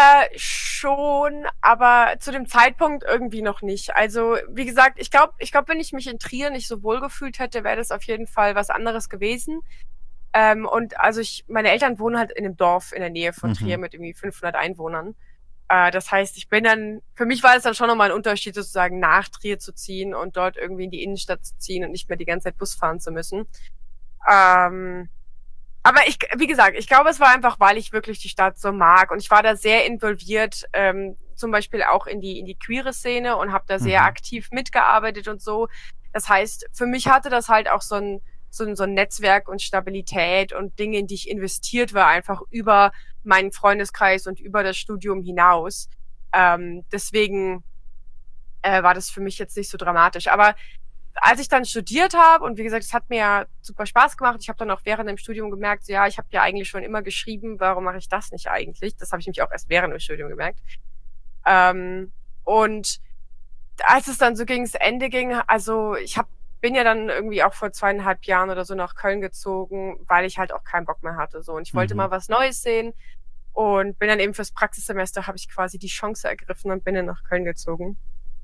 Äh, schon, aber zu dem Zeitpunkt irgendwie noch nicht. Also, wie gesagt, ich glaube, ich glaube, wenn ich mich in Trier nicht so wohl gefühlt hätte, wäre das auf jeden Fall was anderes gewesen. Ähm, und also ich, meine Eltern wohnen halt in einem Dorf in der Nähe von Trier Mhm. mit irgendwie fünfhundert Einwohnern. Äh, das heißt, ich bin dann, für mich war es dann schon nochmal ein Unterschied, sozusagen nach Trier zu ziehen und dort irgendwie in die Innenstadt zu ziehen und nicht mehr die ganze Zeit Bus fahren zu müssen. Ähm, aber ich, wie gesagt, ich glaube, es war einfach, weil ich wirklich die Stadt so mag und ich war da sehr involviert, ähm, zum Beispiel auch in die in die queere Szene und habe da sehr Mhm. aktiv mitgearbeitet und so. Das heißt, für mich hatte das halt auch so ein so ein, so ein Netzwerk und Stabilität und Dinge, in die ich investiert war, einfach über meinen Freundeskreis und über das Studium hinaus. Ähm, deswegen äh, war das für mich jetzt nicht so dramatisch. Aber als ich dann studiert habe und wie gesagt, es hat mir ja super Spaß gemacht. Ich habe dann auch während dem Studium gemerkt, so, ja, ich habe ja eigentlich schon immer geschrieben, warum mache ich das nicht eigentlich? Das habe ich nämlich auch erst während dem Studium gemerkt. Ähm, und als es dann so gegens Ende ging, also ich hab, bin ja dann irgendwie auch vor zweieinhalb Jahren oder so nach Köln gezogen, weil ich halt auch keinen Bock mehr hatte. So. Und ich wollte Mhm. mal was Neues sehen und bin dann eben fürs Praxissemester, habe ich quasi die Chance ergriffen und bin dann nach Köln gezogen.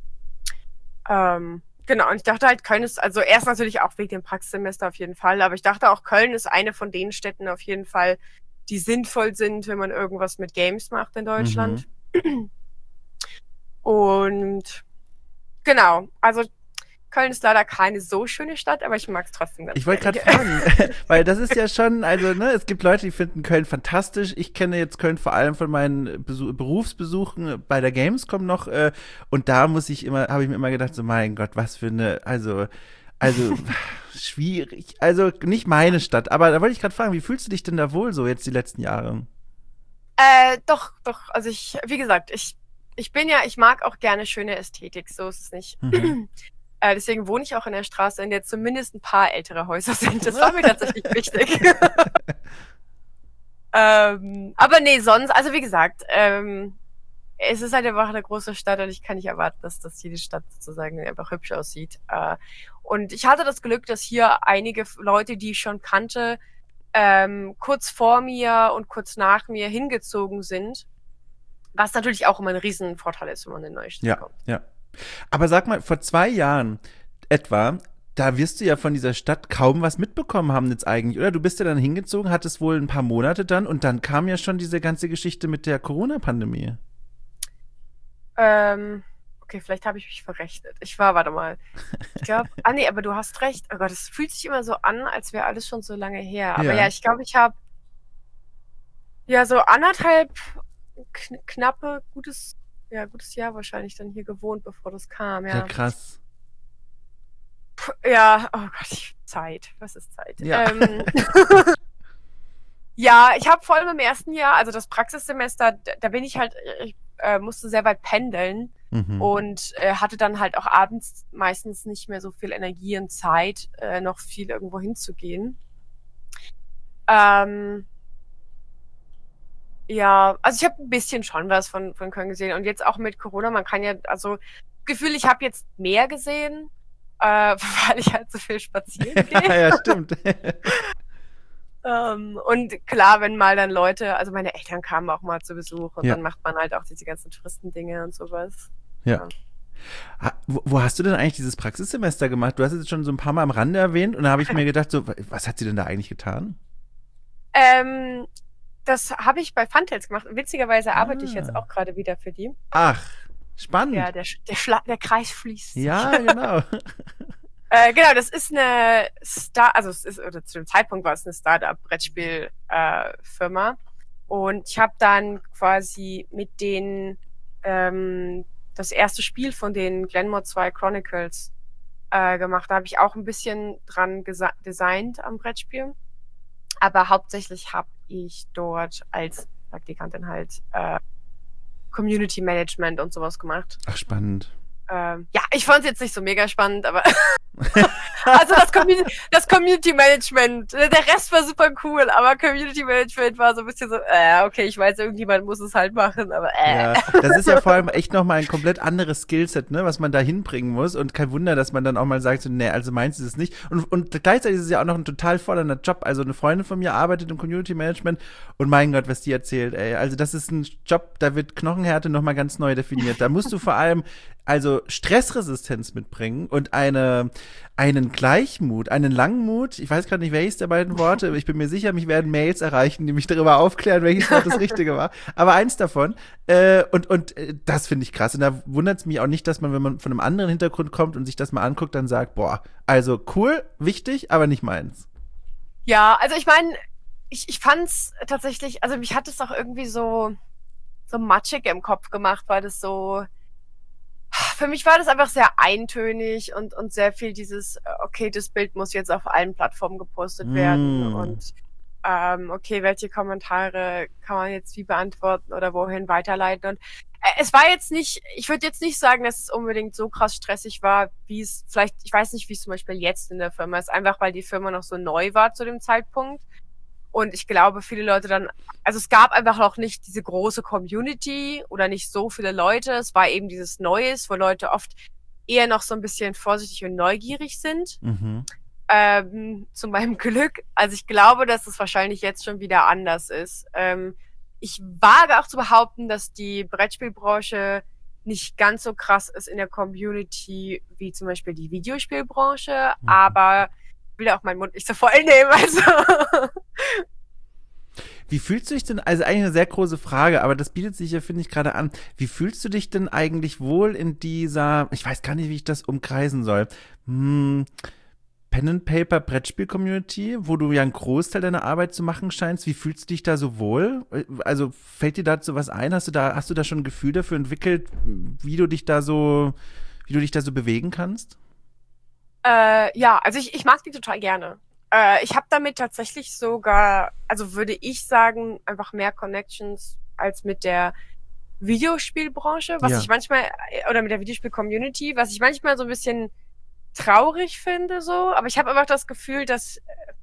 Ähm, genau, und ich dachte halt, Köln ist, also erst natürlich auch wegen dem Praxissemester auf jeden Fall, aber ich dachte auch, Köln ist eine von den Städten auf jeden Fall, die sinnvoll sind, wenn man irgendwas mit Games macht in Deutschland. Mhm. Und genau, also Köln ist leider keine so schöne Stadt, aber ich mag es trotzdem ganz Ich wollte gerne. gerade fragen, weil das ist ja schon, also ne, es gibt Leute, die finden Köln fantastisch. Ich kenne jetzt Köln vor allem von meinen Besuch, Berufsbesuchen bei der Gamescom noch äh, und da muss ich immer, habe ich mir immer gedacht, so mein Gott, was für eine, also, also schwierig, also nicht meine Stadt, aber da wollte ich gerade fragen, wie fühlst du dich denn da wohl so jetzt die letzten Jahre? Äh, doch, doch, also ich, wie gesagt, ich, ich bin ja, ich mag auch gerne schöne Ästhetik, so ist es nicht. Mhm. Äh, deswegen wohne ich auch in der Straße, in der zumindest ein paar ältere Häuser sind. Das war mir tatsächlich wichtig. ähm, aber nee, sonst, also wie gesagt, ähm, es ist halt einfach eine große Stadt und ich kann nicht erwarten, dass, dass jede Stadt sozusagen einfach hübsch aussieht. Äh, und ich hatte das Glück, dass hier einige Leute, die ich schon kannte, ähm, kurz vor mir und kurz nach mir hingezogen sind. Was natürlich auch immer ein Riesenvorteil ist, wenn man in eine neue Stadt Ja, kommt. ja. Aber sag mal, vor zwei Jahren etwa, da wirst du ja von dieser Stadt kaum was mitbekommen haben jetzt eigentlich, oder? Du bist ja dann hingezogen, hattest wohl ein paar Monate dann und dann kam ja schon diese ganze Geschichte mit der Corona-Pandemie. Ähm, okay, vielleicht habe ich mich verrechnet. Ich war, warte mal. Ich glaube, ah nee, aber du hast recht. Oh Gott, es fühlt sich immer so an, als wäre alles schon so lange her. Aber ja, Ja, ich glaube, ich habe ja so anderthalb kn knappe, gutes, ja, gutes Jahr wahrscheinlich dann hier gewohnt, bevor das kam, ja ja. krass. Puh, ja, oh Gott, ich, Zeit. Was ist Zeit? Ja. Ähm, ja, ich habe vor allem im ersten Jahr, also das Praxissemester, da, da bin ich halt, ich äh, musste sehr weit pendeln Mhm. und äh, hatte dann halt auch abends meistens nicht mehr so viel Energie und Zeit, äh, noch viel irgendwo hinzugehen. Ähm, ja, also ich habe ein bisschen schon was von, von Köln gesehen und jetzt auch mit Corona, man kann ja, also Gefühl, ich habe jetzt mehr gesehen, äh, weil ich halt so viel spazieren gehe. Ja, stimmt. Ähm, und klar, wenn mal dann Leute, also meine Eltern kamen auch mal zu Besuch und Ja, dann macht man halt auch diese ganzen Touristendinge und sowas. ja. Ja. Ha- Wo, wo hast du denn eigentlich dieses Praxissemester gemacht? Du hast es jetzt schon so ein paar Mal am Rande erwähnt und da habe ich mir gedacht, so, was hat sie denn da eigentlich getan? Ähm, das habe ich bei Funtails gemacht. Witzigerweise arbeite ich jetzt Ah. auch gerade wieder für die. Ach, Ja, spannend. der, Sch- der, Schla der Kreis fließt sich. Ja, genau. Äh, genau, das ist eine Star, also es ist, oder zu dem Zeitpunkt war es eine Startup-Brettspiel-Firma. Und ich habe dann quasi mit denen ähm, das erste Spiel von den Glenmore zwei Chronicles äh, gemacht. Da habe ich auch ein bisschen dran designt am Brettspiel. Aber hauptsächlich habe ich dort als Praktikantin halt äh, Community Management und sowas gemacht. Ach, spannend. ähm, ja, ich fand es jetzt nicht so mega spannend, aber also das, Community, das Community Management, der Rest war super cool, aber Community Management war so ein bisschen so, äh, okay, ich weiß, irgendjemand muss es halt machen, aber äh. Ja, das ist ja vor allem echt nochmal ein komplett anderes Skillset, ne, was man da hinbringen muss und kein Wunder, dass man dann auch mal sagt, so, nee, also meinst du es nicht und, und gleichzeitig ist es ja auch noch ein total fordernder Job, also eine Freundin von mir arbeitet im Community Management und mein Gott, was die erzählt, ey, also das ist ein Job, da wird Knochenhärte nochmal ganz neu definiert, da musst du vor allem also Stressresistenz mitbringen und eine, einen Gleichmut, einen Langmut, ich weiß gerade nicht, welches der beiden Worte, aber ich bin mir sicher, mich werden Mails erreichen, die mich darüber aufklären, welches Wort das Richtige war, aber eins davon äh, und, und äh, das finde ich krass und da wundert es mich auch nicht, dass man, wenn man von einem anderen Hintergrund kommt und sich das mal anguckt, dann sagt, boah, also cool, wichtig, aber nicht meins. Ja, also ich meine, ich, ich fand's tatsächlich, also mich hat es auch irgendwie so, so matschig im Kopf gemacht, weil das so, für mich war das einfach sehr eintönig und, und sehr viel dieses, okay, das Bild muss jetzt auf allen Plattformen gepostet mm. werden und ähm, okay, welche Kommentare kann man jetzt wie beantworten oder wohin weiterleiten und äh, es war jetzt nicht, ich würde jetzt nicht sagen, dass es unbedingt so krass stressig war, wie es vielleicht, ich weiß nicht, wie es zum Beispiel jetzt in der Firma ist, einfach weil die Firma noch so neu war zu dem Zeitpunkt. Und ich glaube, viele Leute dann, also es gab einfach noch nicht diese große Community oder nicht so viele Leute. Es war eben dieses Neues, wo Leute oft eher noch so ein bisschen vorsichtig und neugierig sind. Mhm. Ähm, zu meinem Glück. Also ich glaube, dass es wahrscheinlich jetzt schon wieder anders ist. Ähm, ich wage auch zu behaupten, dass die Brettspielbranche nicht ganz so krass ist in der Community wie zum Beispiel die Videospielbranche, mhm. aber will auch meinen Mund nicht so voll nehmen, also. Wie fühlst du dich denn, also eigentlich eine sehr große Frage, aber das bietet sich ja, finde ich, gerade an. Wie fühlst du dich denn eigentlich wohl in dieser, ich weiß gar nicht, wie ich das umkreisen soll, hm, Pen-and-Paper-Brettspiel-Community, wo du ja einen Großteil deiner Arbeit zu machen scheinst. Wie fühlst du dich da so wohl? Also fällt dir dazu was ein? Hast du da, hast du da schon ein Gefühl dafür entwickelt, wie du dich da so, wie du dich da so bewegen kannst? Äh, ja, also ich, ich mag die total gerne. Äh, ich habe damit tatsächlich sogar, also würde ich sagen, einfach mehr Connections als mit der Videospielbranche, was ja. ich manchmal, oder mit der Videospiel-Community, was ich manchmal so ein bisschen traurig finde, so. Aber ich habe einfach das Gefühl, dass,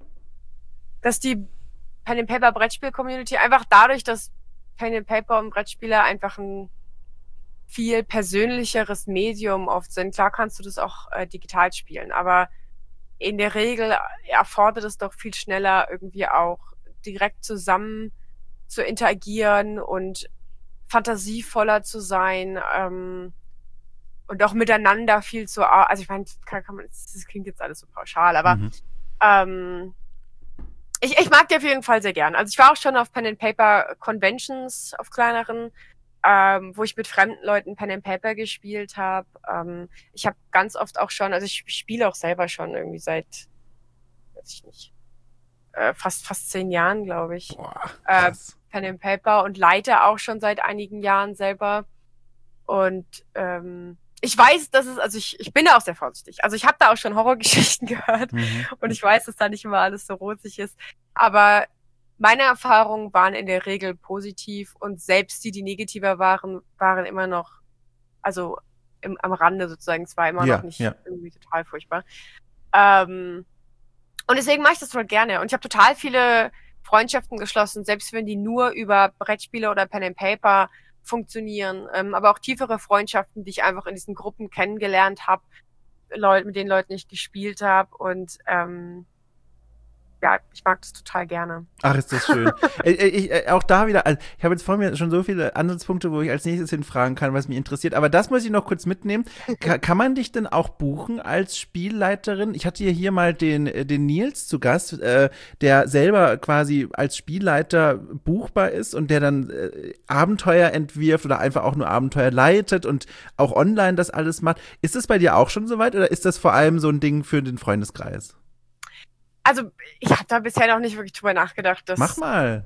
dass die Pen-and-Paper-Brettspiel-Community einfach dadurch, dass Pen-and-Paper und Brettspieler einfach ein viel persönlicheres Medium oft sind. Klar kannst du das auch äh, digital spielen, aber in der Regel erfordert es doch viel schneller irgendwie auch direkt zusammen zu interagieren und fantasievoller zu sein ähm, und auch miteinander viel zu, also ich meine, kann, kann man, das klingt jetzt alles so pauschal, aber mhm. ähm, ich, ich mag die auf jeden Fall sehr gern. Also ich war auch schon auf Pen-and-Paper-Conventions, auf kleineren, Ähm, wo ich mit fremden Leuten Pen and Paper gespielt habe. Ähm, ich habe ganz oft auch schon, also ich spiele auch selber schon irgendwie seit, weiß ich nicht, äh, fast fast zehn Jahren, glaube ich. Boah, äh, Pen and Paper und leite auch schon seit einigen Jahren selber. Und ähm, ich weiß, dass es, also ich, ich bin da auch sehr vorsichtig. Also ich habe da auch schon Horrorgeschichten gehört mhm. und ich weiß, dass da nicht immer alles so rosig ist. Aber meine Erfahrungen waren in der Regel positiv und selbst die, die negativer waren, waren immer noch, also im, am Rande sozusagen, es war immer ja, noch nicht ja. irgendwie total furchtbar. Ähm, und deswegen mache ich das voll gerne. Und ich habe total viele Freundschaften geschlossen, selbst wenn die nur über Brettspiele oder Pen and Paper funktionieren. Ähm, aber auch tiefere Freundschaften, die ich einfach in diesen Gruppen kennengelernt habe, Leute, mit den Leuten ich gespielt habe und ähm, ja, ich mag das total gerne. Ach, ist das schön. ich, ich, auch da wieder, also ich habe jetzt vor mir schon so viele Ansatzpunkte, wo ich als nächstes hinfragen kann, was mich interessiert. Aber das muss ich noch kurz mitnehmen. Ka- kann man dich denn auch buchen als Spielleiterin? Ich hatte hier mal den, den Nils zu Gast, äh, der selber quasi als Spielleiter buchbar ist und der dann äh, Abenteuer entwirft oder einfach auch nur Abenteuer leitet und auch online das alles macht. Ist das bei dir auch schon soweit oder ist das vor allem so ein Ding für den Freundeskreis? Also, ich habe da bisher noch nicht wirklich drüber nachgedacht. Dass Mach mal.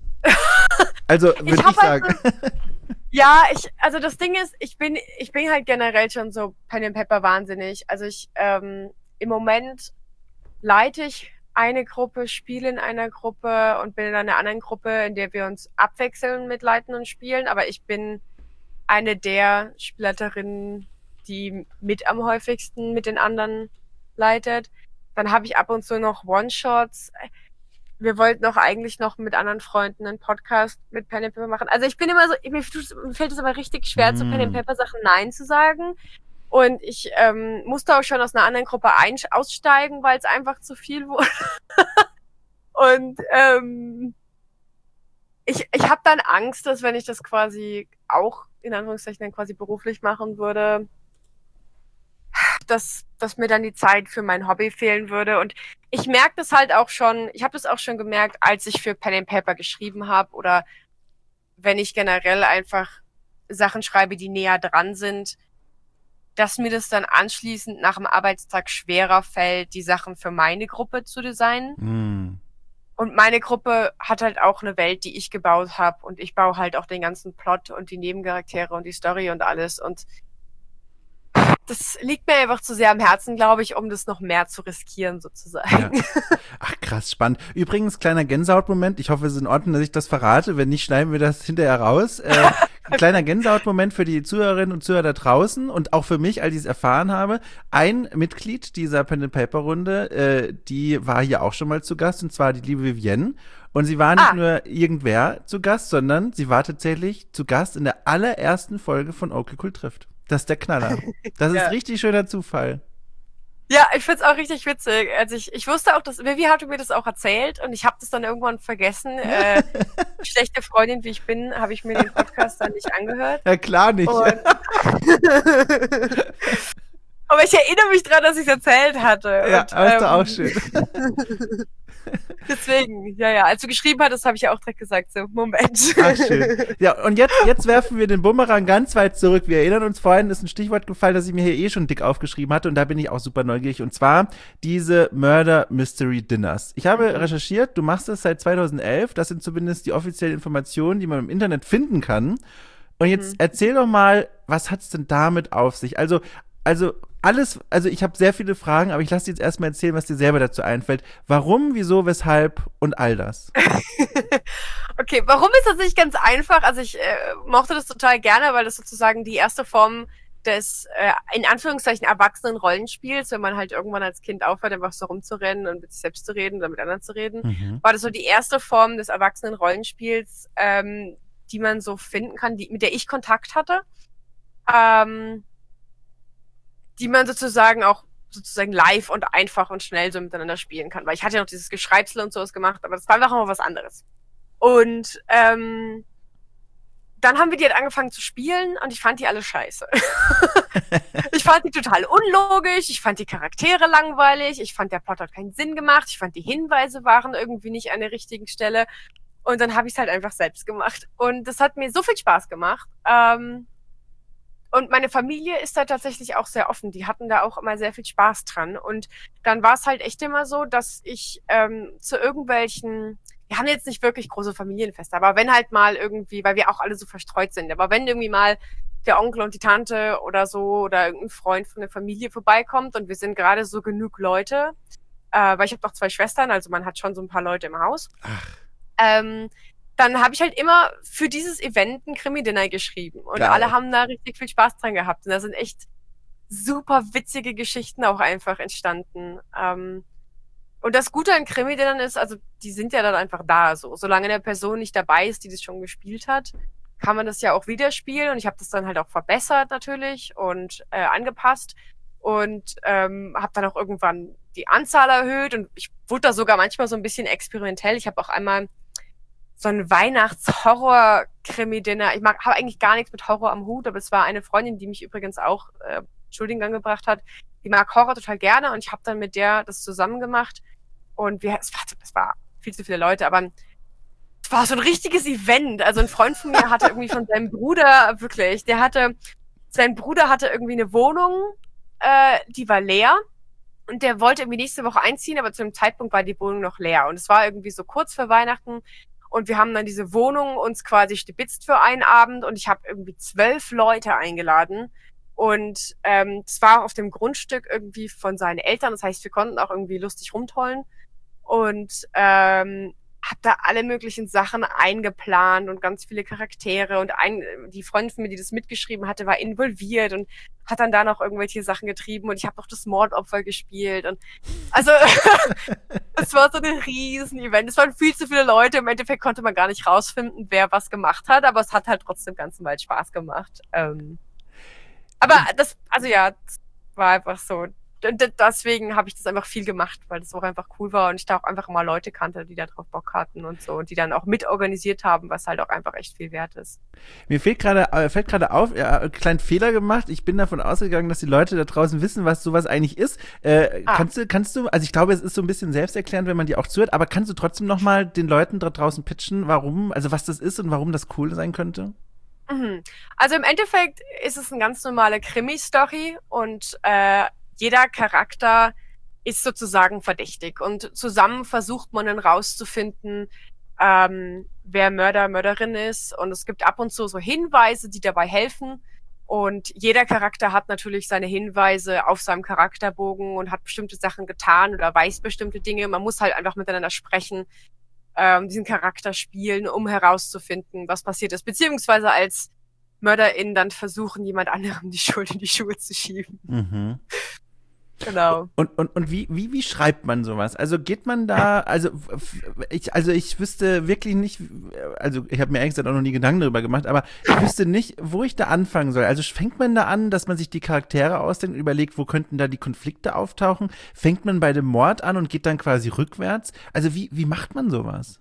Also, würde ich, ich sagen. Also, ja, ich, also das Ding ist, ich bin, ich bin halt generell schon so Pen and Paper wahnsinnig. Also ich, ähm, im Moment leite ich eine Gruppe, spiele in einer Gruppe und bin in einer anderen Gruppe, in der wir uns abwechseln mit Leiten und Spielen. Aber ich bin eine der Spielleiterinnen die mit am häufigsten mit den anderen leitet. Dann habe ich ab und zu noch One-Shots. Wir wollten auch eigentlich noch mit anderen Freunden einen Podcast mit Pen and Paper machen. Also ich bin immer so, mir fällt es aber richtig schwer, mm. zu Pen and Paper Sachen Nein zu sagen. Und ich ähm, musste auch schon aus einer anderen Gruppe ein- aussteigen, weil es einfach zu viel wurde. Und ähm, ich, ich habe dann Angst, dass wenn ich das quasi auch in Anführungszeichen dann quasi beruflich machen würde, dass, dass mir dann die Zeit für mein Hobby fehlen würde. Und ich merke das halt auch schon, ich habe das auch schon gemerkt, als ich für Pen and Paper geschrieben habe oder wenn ich generell einfach Sachen schreibe, die näher dran sind, dass mir das dann anschließend nach dem Arbeitstag schwerer fällt, die Sachen für meine Gruppe zu designen. Mm. Und meine Gruppe hat halt auch eine Welt, die ich gebaut habe und ich baue halt auch den ganzen Plot und die Nebencharaktere und die Story und alles und das liegt mir einfach zu sehr am Herzen, glaube ich, um das noch mehr zu riskieren, sozusagen. Ja. Ach, krass, spannend. Übrigens, kleiner Gänsehautmoment. Ich hoffe, es ist in Ordnung, dass ich das verrate. Wenn nicht, schneiden wir das hinterher raus. Äh, kleiner Gänsehautmoment für die Zuhörerinnen und Zuhörer da draußen und auch für mich, als ich es erfahren habe. Ein Mitglied dieser Pen-and-Paper-Runde, äh, die war hier auch schon mal zu Gast, und zwar die liebe Vivienne. Und sie war nicht ah. nur irgendwer zu Gast, sondern sie war tatsächlich zu Gast in der allerersten Folge von Okay Cool trifft. Das ist der Knaller. Das ist ja. richtig schöner Zufall. Ja, ich find's auch richtig witzig. Also ich, ich wusste auch, dass Vivi hatte mir das auch erzählt und ich habe das dann irgendwann vergessen. äh, schlechte Freundin, wie ich bin, habe ich mir den Podcast dann nicht angehört. Ja, klar nicht. Und aber ich erinnere mich dran, dass ich es erzählt hatte. Ja, und, aber ist ähm, doch auch schön. Deswegen, ja, ja. Als du geschrieben hattest, habe ich ja auch direkt gesagt, so, Moment. Ach, schön. Ja, und jetzt, jetzt werfen wir den Bumerang ganz weit zurück. Wir erinnern uns, vorhin ist ein Stichwort gefallen, das ich mir hier eh schon dick aufgeschrieben hatte und da bin ich auch super neugierig. Und zwar diese Murder Mystery Dinners. Ich habe mhm. recherchiert, du machst das seit zweitausendelf. Das sind zumindest die offiziellen Informationen, die man im Internet finden kann. Und jetzt mhm. erzähl doch mal, was hat's denn damit auf sich? Also, also alles, also ich habe sehr viele Fragen, aber ich lasse dir jetzt erstmal erzählen, was dir selber dazu einfällt. Warum, wieso, weshalb und all das? Okay, warum ist das nicht ganz einfach? Also ich äh, mochte das total gerne, weil das sozusagen die erste Form des, äh, in Anführungszeichen, erwachsenen Rollenspiels, wenn man halt irgendwann als Kind aufhört, einfach so rumzurennen und mit sich selbst zu reden oder mit anderen zu reden, mhm. war das so die erste Form des erwachsenen Rollenspiels, ähm, die man so finden kann, die, mit der ich Kontakt hatte. Ähm, die man sozusagen auch sozusagen live und einfach und schnell so miteinander spielen kann. Weil ich hatte ja noch dieses Geschreibsel und sowas gemacht, aber das war einfach mal was anderes. Und ähm, dann haben wir die halt angefangen zu spielen und ich fand die alle scheiße. Ich fand die total unlogisch, ich fand die Charaktere langweilig, ich fand der Plot hat keinen Sinn gemacht, ich fand die Hinweise waren irgendwie nicht an der richtigen Stelle. Und dann habe ich es halt einfach selbst gemacht. Und das hat mir so viel Spaß gemacht. Ähm, Und meine Familie ist da tatsächlich auch sehr offen. Die hatten da auch immer sehr viel Spaß dran. Und dann war es halt echt immer so, dass ich ähm, zu irgendwelchen, wir haben jetzt nicht wirklich große Familienfeste, aber wenn halt mal irgendwie, weil wir auch alle so verstreut sind, aber wenn irgendwie mal der Onkel und die Tante oder so oder irgendein Freund von der Familie vorbeikommt und wir sind gerade so genug Leute, äh, weil ich habe noch zwei Schwestern, also man hat schon so ein paar Leute im Haus. Ach. Ähm, dann habe ich halt immer für dieses Event ein Krimi-Dinner geschrieben. Und Geil. Alle haben da richtig viel Spaß dran gehabt. Und da sind echt super witzige Geschichten auch einfach entstanden. Ähm, und das Gute an Krimi-Dinnern ist, also die sind ja dann einfach da so. Solange eine Person nicht dabei ist, die das schon gespielt hat, kann man das ja auch wieder spielen. Und ich habe das dann halt auch verbessert natürlich und äh, angepasst. Und ähm, habe dann auch irgendwann die Anzahl erhöht. Und ich wurde da sogar manchmal so ein bisschen experimentell. Ich habe auch einmal so ein Weihnachts-Horror-Krimi-Dinner. Ich habe eigentlich gar nichts mit Horror am Hut, aber es war eine Freundin, die mich übrigens auch äh, Studiengang gebracht hat. Die mag Horror total gerne und ich habe dann mit der das zusammen gemacht. Und wir, es war, es war viel zu viele Leute, aber es war so ein richtiges Event. Also ein Freund von mir hatte irgendwie von seinem Bruder, wirklich, der hatte, sein Bruder hatte irgendwie eine Wohnung, äh, die war leer. Und der wollte irgendwie nächste Woche einziehen, aber zu dem Zeitpunkt war die Wohnung noch leer. Und es war irgendwie so kurz vor Weihnachten. Und wir haben dann diese Wohnung uns quasi stibitzt für einen Abend und ich habe irgendwie zwölf Leute eingeladen. Und ähm, das war auf dem Grundstück irgendwie von seinen Eltern. Das heißt, wir konnten auch irgendwie lustig rumtollen. Und ähm, habe da alle möglichen Sachen eingeplant und ganz viele Charaktere und ein, die Freundin von mir, die das mitgeschrieben hatte, war involviert und hat dann da noch irgendwelche Sachen getrieben und ich habe noch das Mordopfer gespielt und also es war so ein Riesen-Event. Es waren viel zu viele Leute. Im Endeffekt konnte man gar nicht rausfinden, wer was gemacht hat, aber es hat halt trotzdem ganz normal Spaß gemacht. Ähm, aber das, also ja, das war einfach so. Deswegen habe ich das einfach viel gemacht, weil das auch einfach cool war und ich da auch einfach mal Leute kannte, die da drauf Bock hatten und so und die dann auch mitorganisiert haben, was halt auch einfach echt viel wert ist. Mir fällt gerade äh, fällt gerade auf, ja, einen kleinen Fehler gemacht. Ich bin davon ausgegangen, dass die Leute da draußen wissen, was sowas eigentlich ist. Äh, ah. Kannst du, kannst du, also ich glaube, es ist so ein bisschen selbsterklärend, wenn man dir auch zuhört, aber kannst du trotzdem noch mal den Leuten da draußen pitchen, warum, also was das ist und warum das cool sein könnte? Mhm. Also im Endeffekt ist es eine ganz normale Krimi-Story und äh, jeder Charakter ist sozusagen verdächtig und zusammen versucht man dann rauszufinden, ähm, wer Mörder, Mörderin ist und es gibt ab und zu so Hinweise, die dabei helfen und jeder Charakter hat natürlich seine Hinweise auf seinem Charakterbogen und hat bestimmte Sachen getan oder weiß bestimmte Dinge. Man muss halt einfach miteinander sprechen, ähm, diesen Charakter spielen, um herauszufinden, was passiert ist, beziehungsweise als MörderInnen dann versuchen, jemand anderem die Schuld in die Schuhe zu schieben. Mhm. Genau. Und, und, und wie, wie, wie schreibt man sowas? Also geht man da, also ich, also ich wüsste wirklich nicht, also ich habe mir ehrlich gesagt auch noch nie Gedanken darüber gemacht, aber ich wüsste nicht, wo ich da anfangen soll. Also fängt man da an, dass man sich die Charaktere ausdenkt und überlegt, wo könnten da die Konflikte auftauchen? Fängt man bei dem Mord an und geht dann quasi rückwärts? Also wie, wie macht man sowas?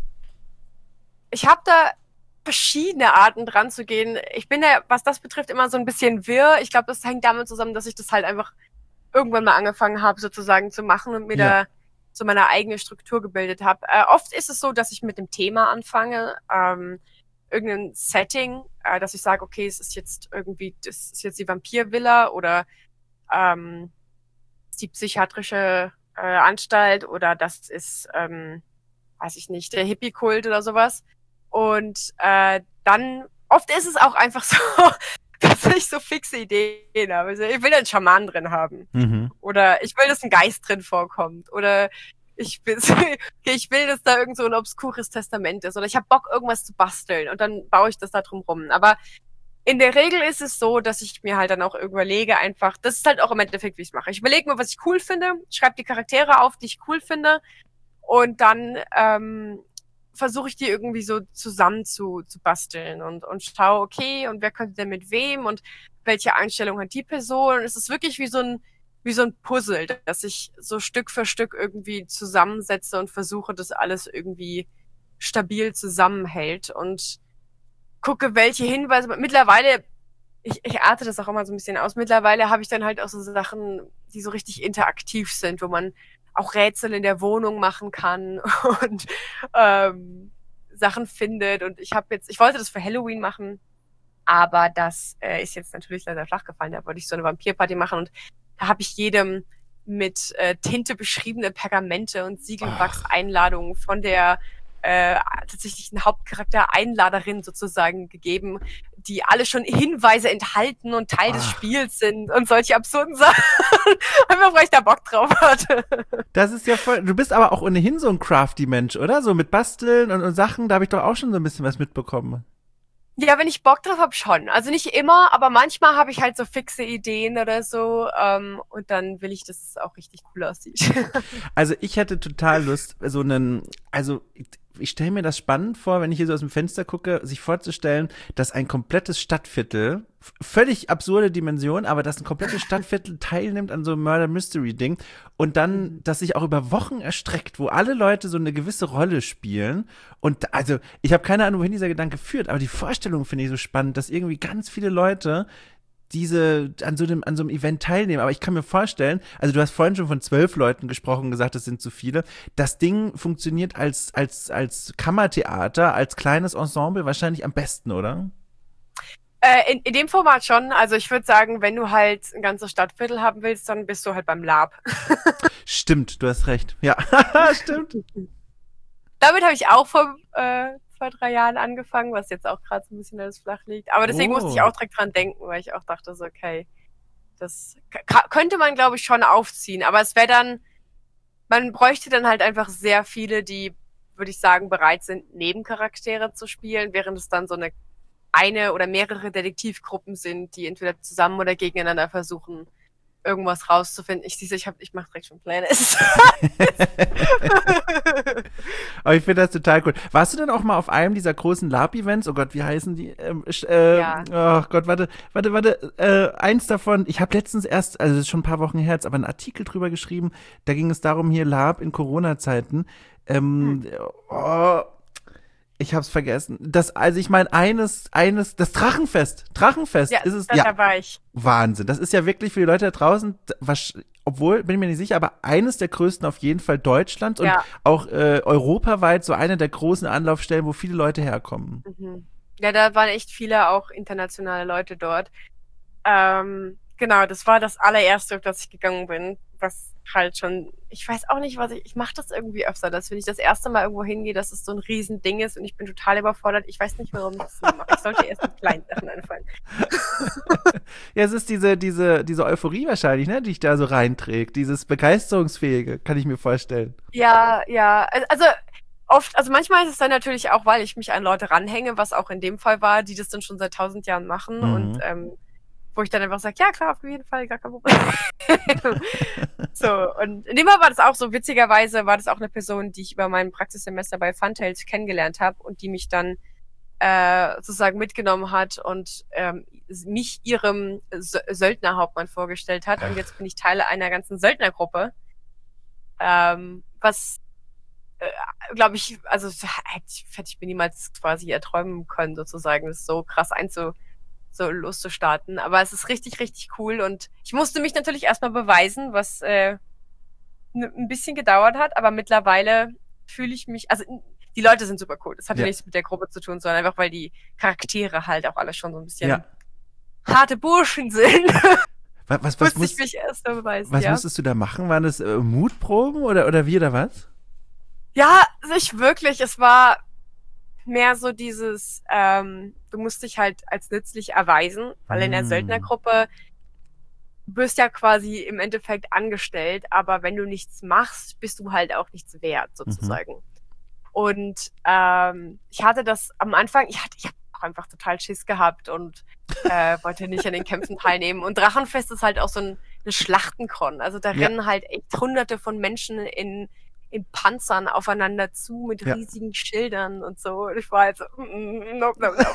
Ich habe da verschiedene Arten dran zu gehen. Ich bin ja, was das betrifft, immer so ein bisschen wirr. Ich glaube, das hängt damit zusammen, dass ich das halt einfach irgendwann mal angefangen habe, sozusagen zu machen und mir ja. da so meine eigene Struktur gebildet habe. Äh, oft ist es so, dass ich mit dem Thema anfange, ähm, irgendein Setting, äh, dass ich sage, okay, es ist jetzt irgendwie, das ist jetzt die Vampirvilla oder ähm, die psychiatrische äh, Anstalt oder das ist, ähm, weiß ich nicht, der Hippie-Kult oder sowas. Und äh, dann, oft ist es auch einfach so, dass ich so fixe Ideen habe. Also ich will einen Schaman drin haben. Mhm. Oder ich will, dass ein Geist drin vorkommt. Oder ich will, ich will, dass da irgend so ein obskures Testament ist. Oder ich habe Bock, irgendwas zu basteln. Und dann baue ich das da drum rum. Aber in der Regel ist es so, dass ich mir halt dann auch überlege einfach, das ist halt auch im Endeffekt, wie ich es mache. Ich überlege mir, was ich cool finde, schreibe die Charaktere auf, die ich cool finde. Und dann ähm, versuche ich die irgendwie so zusammen zu, zu basteln und, und schaue, okay, und wer könnte denn mit wem und welche Einstellung hat die Person? Und es ist wirklich wie so ein, wie so ein Puzzle, dass ich so Stück für Stück irgendwie zusammensetze und versuche, das alles irgendwie stabil zusammenhält und gucke, welche Hinweise, mittlerweile, ich, ich arte das auch immer so ein bisschen aus, mittlerweile habe ich dann halt auch so Sachen, die so richtig interaktiv sind, wo man auch Rätsel in der Wohnung machen kann und ähm, Sachen findet. Und ich habe jetzt, ich wollte das für Halloween machen, aber das äh, ist jetzt natürlich leider flach gefallen. Da wollte ich so eine Vampirparty machen und da habe ich jedem mit äh, Tinte beschriebene Pergamente und Siegelwachs-Einladungen von der äh, tatsächlich Hauptcharakter-Einladerin sozusagen gegeben, die alle schon Hinweise enthalten und Teil Ach. des Spiels sind und solche absurden Sachen. Einfach, weil ich da Bock drauf hatte. Das ist ja voll, du bist aber auch ohnehin so ein Crafty-Mensch, oder? So mit Basteln und, und Sachen, da habe ich doch auch schon so ein bisschen was mitbekommen. Ja, wenn ich Bock drauf habe, schon. Also nicht immer, aber manchmal habe ich halt so fixe Ideen oder so ähm, und dann will ich, dass es auch richtig cool aussieht. Also ich hätte total Lust, so einen, also ich stelle mir das spannend vor, wenn ich hier so aus dem Fenster gucke, sich vorzustellen, dass ein komplettes Stadtviertel, völlig absurde Dimension, aber dass ein komplettes Stadtviertel teilnimmt an so einem Murder-Mystery-Ding und dann, das sich auch über Wochen erstreckt, wo alle Leute so eine gewisse Rolle spielen. Und also, ich habe keine Ahnung, wohin dieser Gedanke führt, aber die Vorstellung finde ich so spannend, dass irgendwie ganz viele Leute diese an so einem an so einem Event teilnehmen. Aber ich kann mir vorstellen, also du hast vorhin schon von zwölf Leuten gesprochen, gesagt, das sind zu viele. Das Ding funktioniert als als als Kammertheater, als kleines Ensemble wahrscheinlich am besten, oder? Äh, in, in dem Format schon. Also ich würde sagen, wenn du halt ein ganzes Stadtviertel haben willst, dann bist du halt beim Lab. Stimmt, du hast recht. Ja, stimmt. Damit habe ich auch vor äh, zwei, drei Jahren angefangen, was jetzt auch gerade so ein bisschen alles flach liegt. Aber deswegen oh. musste ich auch direkt dran denken, weil ich auch dachte so, okay, das k- könnte man, glaube ich, schon aufziehen. Aber es wäre dann, man bräuchte dann halt einfach sehr viele, die würde ich sagen, bereit sind, Nebencharaktere zu spielen, während es dann so eine eine oder mehrere Detektivgruppen sind, die entweder zusammen oder gegeneinander versuchen, irgendwas rauszufinden. Ich sehe, ich hab, ich mache direkt schon Pläne. Aber ich finde das total cool. Warst du denn auch mal auf einem dieser großen LARP-Events? Oh Gott, wie heißen die? Ähm, äh, Ja. Oh Gott, warte, warte, warte. Äh, eins davon, ich habe letztens erst, also das ist schon ein paar Wochen her, jetzt aber einen Artikel drüber geschrieben. Da ging es darum, hier LARP in Corona-Zeiten. Ähm, hm. oh, ich hab's vergessen. Das, also ich meine, eines, eines, das Drachenfest. Drachenfest Ja, ist es. da, Ja, da war ich. Wahnsinn. Das ist ja wirklich für die Leute da draußen, was, obwohl, bin ich mir nicht sicher, aber eines der größten auf jeden Fall Deutschlands und Ja. auch äh, europaweit so eine der großen Anlaufstellen, wo viele Leute herkommen. Mhm. Ja, da waren echt viele auch internationale Leute dort. Ähm, genau, das war das allererste, auf das ich gegangen bin, was halt schon, ich weiß auch nicht, was ich, ich mache das irgendwie öfter, dass wenn ich das erste Mal irgendwo hingehe, dass es so ein Riesending ist und ich bin total überfordert. Ich weiß nicht, warum ich das so mache. Ich sollte erst mit kleinen Sachen anfangen. Ja, es ist diese, diese, diese Euphorie wahrscheinlich, ne, die dich da so reinträgt. Dieses Begeisterungsfähige, kann ich mir vorstellen. Ja, ja, also oft, also manchmal ist es dann natürlich auch, weil ich mich an Leute ranhänge, was auch in dem Fall war, die das dann schon seit tausend Jahren machen Mhm. und ähm, wo ich dann einfach sage, ja klar, auf jeden Fall, gar kein Problem. So, und in dem Fall war das auch so, witzigerweise war das auch eine Person, die ich über mein Praxissemester bei Funtails kennengelernt habe und die mich dann äh, sozusagen mitgenommen hat und ähm, mich ihrem Sö- Söldnerhauptmann vorgestellt hat und jetzt bin ich Teil einer ganzen Söldnergruppe, ähm, was äh, glaube ich, also hätte ich, hätte ich mir niemals quasi erträumen können, sozusagen, das so krass einzu so loszustarten. Aber es ist richtig, richtig cool und ich musste mich natürlich erstmal beweisen, was äh, n- ein bisschen gedauert hat, aber mittlerweile fühle ich mich, also die Leute sind super cool. Das hat ja Ja. nichts mit der Gruppe zu tun, sondern einfach, weil die Charaktere halt auch alle schon so ein bisschen Ja. harte Burschen sind. Was, was, was, Musste muss, ich mich erst mal beweisen, was ja. musstest du da machen? Waren das äh, Mutproben oder, oder wie oder was? Ja, nicht wirklich. Es war mehr so dieses, ähm, du musst dich halt als nützlich erweisen, weil in der Mm. Söldnergruppe du bist ja quasi im Endeffekt angestellt, aber wenn du nichts machst, bist du halt auch nichts wert, sozusagen. Und ähm, ich hatte das am Anfang, ich hatte, ich habe auch einfach total Schiss gehabt und äh, wollte nicht an den Kämpfen teilnehmen. Und Drachenfest ist halt auch so ein, eine Schlachtenkron. Also da Ja. rennen halt echt hunderte von Menschen in, in Panzern aufeinander zu mit Ja. riesigen Schildern und so. Und ich war halt so, mm, mm, nope, nope,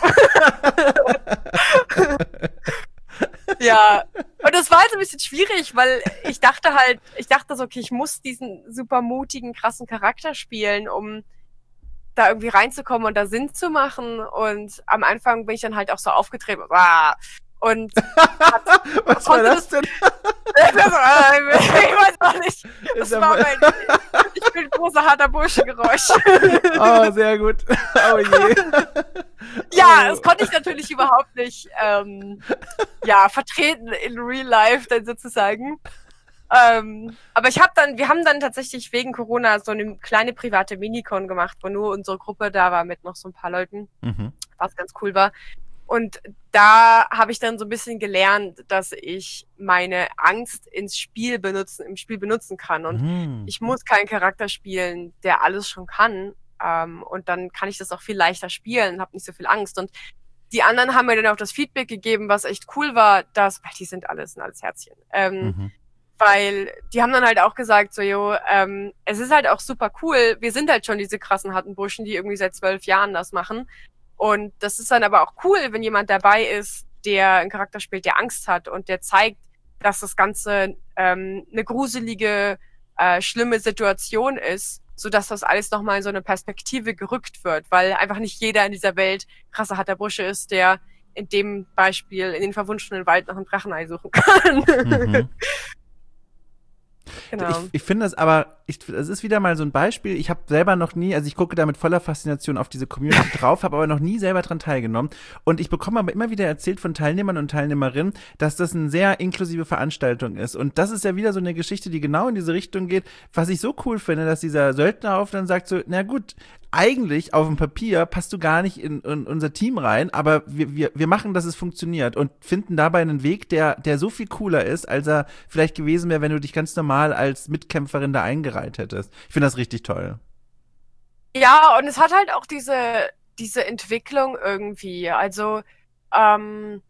nope. Ja, und das war halt ein bisschen schwierig, weil ich dachte halt, ich dachte so, okay, ich muss diesen super mutigen, krassen Charakter spielen, um da irgendwie reinzukommen und da Sinn zu machen. Und am Anfang bin ich dann halt auch so aufgetreten. Ah, und hat, Was war konnte das denn? ich weiß auch nicht. Das Ist ja war voll- mein, ich bin ein großer, harter Bursche-Geräusch. Oh, sehr gut. Oh je. Ja, Oh. das konnte ich natürlich überhaupt nicht ähm, ja, vertreten in Real Life dann sozusagen. Ähm, aber ich habe dann, wir haben dann tatsächlich wegen Corona so eine kleine private Minicon gemacht, wo nur unsere Gruppe da war mit noch so ein paar Leuten, Mhm. was ganz cool war. Und da habe ich dann so ein bisschen gelernt, dass ich meine Angst ins Spiel benutzen, im Spiel benutzen kann. Und Mhm. ich muss keinen Charakter spielen, der alles schon kann. Ähm, und dann kann ich das auch viel leichter spielen, habe nicht so viel Angst. Und die anderen haben mir dann auch das Feedback gegeben, was echt cool war, dass, weil die sind alles, sind alles Herzchen. Ähm, Mhm. Weil die haben dann halt auch gesagt, so, jo, ähm, es ist halt auch super cool. Wir sind halt schon diese krassen harten Burschen, die irgendwie seit zwölf Jahren das machen. Und das ist dann aber auch cool, wenn jemand dabei ist, der einen Charakter spielt, der Angst hat und der zeigt, dass das Ganze ähm, eine gruselige, äh, schlimme Situation ist, sodass das alles nochmal in so eine Perspektive gerückt wird, weil einfach nicht jeder in dieser Welt krasser harter Bursche ist, der in dem Beispiel in den verwunschenen Wald nach einem Drachenei suchen kann. Mhm. Genau. Ich, ich finde das aber, ich, das ist wieder mal so ein Beispiel. Ich habe selber noch nie, also ich gucke da mit voller Faszination auf diese Community drauf, habe aber noch nie selber dran teilgenommen. Und ich bekomme aber immer wieder erzählt von Teilnehmern und Teilnehmerinnen, dass das eine sehr inklusive Veranstaltung ist. Und das ist ja wieder so eine Geschichte, die genau in diese Richtung geht. Was ich so cool finde, dass dieser Söldnerhauf dann sagt so, na gut, eigentlich auf dem Papier passt du gar nicht in, in unser Team rein, aber wir, wir, wir machen, dass es funktioniert und finden dabei einen Weg, der, der so viel cooler ist, als er vielleicht gewesen wäre, wenn du dich ganz normal als Mitkämpferin da eingereiht hättest. Ich finde das richtig toll. Ja, und es hat halt auch diese, diese Entwicklung irgendwie. Also, ähm,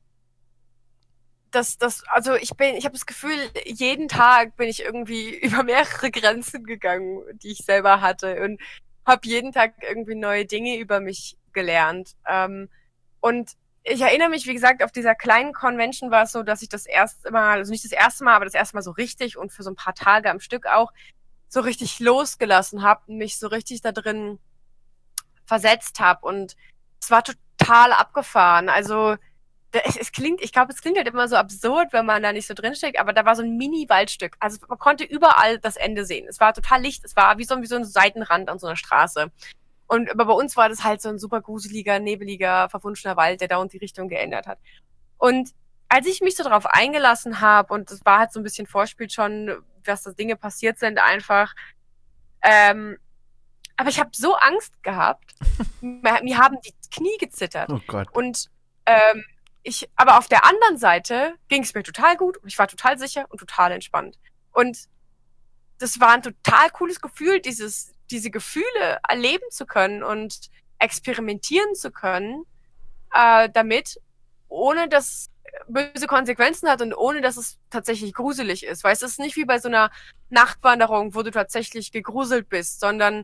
das, das, also ich bin, ich habe das Gefühl, jeden Tag bin ich irgendwie über mehrere Grenzen gegangen, die ich selber hatte und habe jeden Tag irgendwie neue Dinge über mich gelernt. Ähm, und ich erinnere mich, wie gesagt, auf dieser kleinen Convention war es so, dass ich das erste Mal, also nicht das erste Mal, aber das erste Mal so richtig und für so ein paar Tage am Stück auch so richtig losgelassen habe und mich so richtig da drin versetzt habe. Und es war total abgefahren. Also es, es klingt, ich glaube, es klingt halt immer so absurd, wenn man da nicht so drinsteckt, aber da war so ein Mini-Waldstück. Also man konnte überall das Ende sehen. Es war total Licht, es war wie so, wie so ein Seitenrand an so einer Straße. Und aber bei uns war das halt so ein super gruseliger, nebeliger, verwunschener Wald, der dauernd die Richtung geändert hat. Und als ich mich so darauf eingelassen habe, und das war halt so ein bisschen Vorspiel schon, dass da Dinge passiert sind, einfach, ähm, aber ich habe so Angst gehabt. mir, mir haben die Knie gezittert. Oh Gott. Und ähm, ich, aber auf der anderen Seite ging es mir total gut und ich war total sicher und total entspannt. Und das war ein total cooles Gefühl, dieses, diese Gefühle erleben zu können und experimentieren zu können, äh, damit, ohne dass böse Konsequenzen hat und ohne dass es tatsächlich gruselig ist. Weil es ist nicht wie bei so einer Nachtwanderung, wo du tatsächlich gegruselt bist, sondern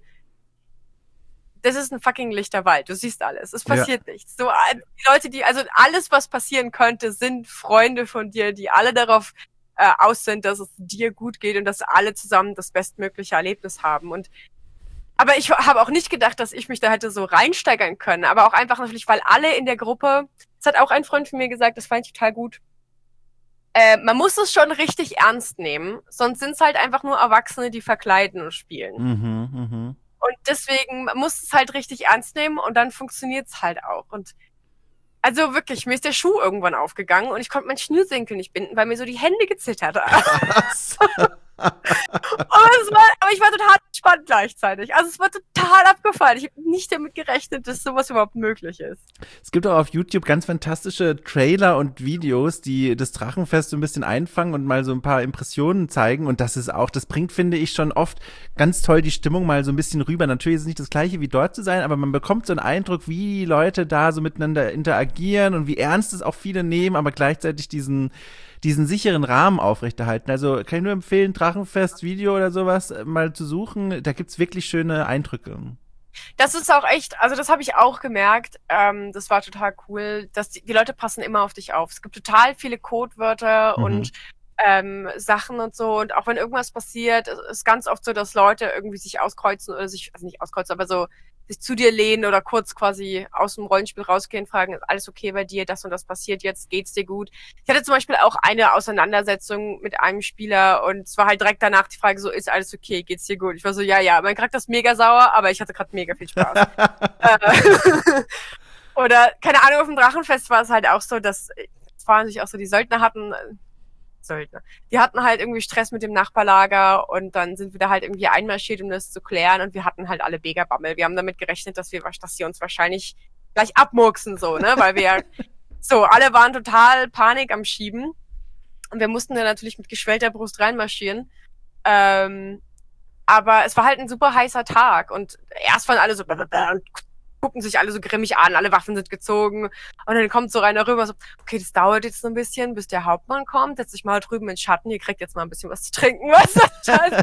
das ist ein fucking lichter Wald. Du siehst alles. Es passiert ja nichts. So, die Leute, die, also alles, was passieren könnte, sind Freunde von dir, die alle darauf äh, aus sind, dass es dir gut geht und dass alle zusammen das bestmögliche Erlebnis haben. Und aber ich habe auch nicht gedacht, dass ich mich da hätte so reinsteigern können. Aber auch einfach natürlich, weil alle in der Gruppe, das hat auch ein Freund von mir gesagt, das fand ich total gut. Äh, man muss es schon richtig ernst nehmen, sonst sind es halt einfach nur Erwachsene, die verkleiden und spielen. Mhm, mh. Und deswegen man muss es halt richtig ernst nehmen und dann funktioniert es halt auch. Und also wirklich, mir ist der Schuh irgendwann aufgegangen und ich konnte meinen Schnürsenkel nicht binden, weil mir so die Hände gezittert haben. aber, es war, aber ich war total entspannt gleichzeitig. Also es war total abgefallen. Ich habe nicht damit gerechnet, dass sowas überhaupt möglich ist. Es gibt auch auf YouTube ganz fantastische Trailer und Videos, die das Drachenfest so ein bisschen einfangen und mal so ein paar Impressionen zeigen. Und das ist auch, das bringt, finde ich, schon oft ganz toll die Stimmung mal so ein bisschen rüber. Natürlich ist es nicht das Gleiche wie dort zu sein, aber man bekommt so einen Eindruck, wie die Leute da so miteinander interagieren und wie ernst es auch viele nehmen, aber gleichzeitig diesen diesen sicheren Rahmen aufrechterhalten. Also kann ich nur empfehlen, Drachenfest-Video oder sowas mal zu suchen. Da gibt's wirklich schöne Eindrücke. Das ist auch echt, also das habe ich auch gemerkt. Ähm, das war total cool, dass die, die Leute passen immer auf dich auf. Es gibt total viele Codewörter mhm. und ähm, Sachen und so. Und auch wenn irgendwas passiert, ist ganz oft so, dass Leute irgendwie sich auskreuzen oder sich, also nicht auskreuzen, aber so sich zu dir lehnen oder kurz quasi aus dem Rollenspiel rausgehen, fragen, ist alles okay bei dir, das und das passiert jetzt, geht's dir gut? Ich hatte zum Beispiel auch eine Auseinandersetzung mit einem Spieler und es war halt direkt danach die Frage so, ist alles okay, geht's dir gut? Ich war so, ja, ja, mein Charakter ist mega sauer, aber ich hatte gerade mega viel Spaß. Oder, keine Ahnung, auf dem Drachenfest war es halt auch so, dass, es waren sich auch so, die Söldner hatten, Söldner. Die hatten halt irgendwie Stress mit dem Nachbarlager und dann sind wir da halt irgendwie einmarschiert, um das zu klären und wir hatten halt alle mega Bammel. Wir haben damit gerechnet, dass wir, dass sie uns wahrscheinlich gleich abmurksen, so, ne, weil wir, so, alle waren total Panik am Schieben und wir mussten dann natürlich mit geschwellter Brust reinmarschieren. Ähm, aber es war halt ein super heißer Tag und erst waren alle so und gucken sich alle so grimmig an, alle Waffen sind gezogen und dann kommt so einer rüber so, okay, das dauert jetzt so ein bisschen, bis der Hauptmann kommt, setzt sich mal drüben in den Schatten, ihr kriegt jetzt mal ein bisschen was zu trinken, was ist total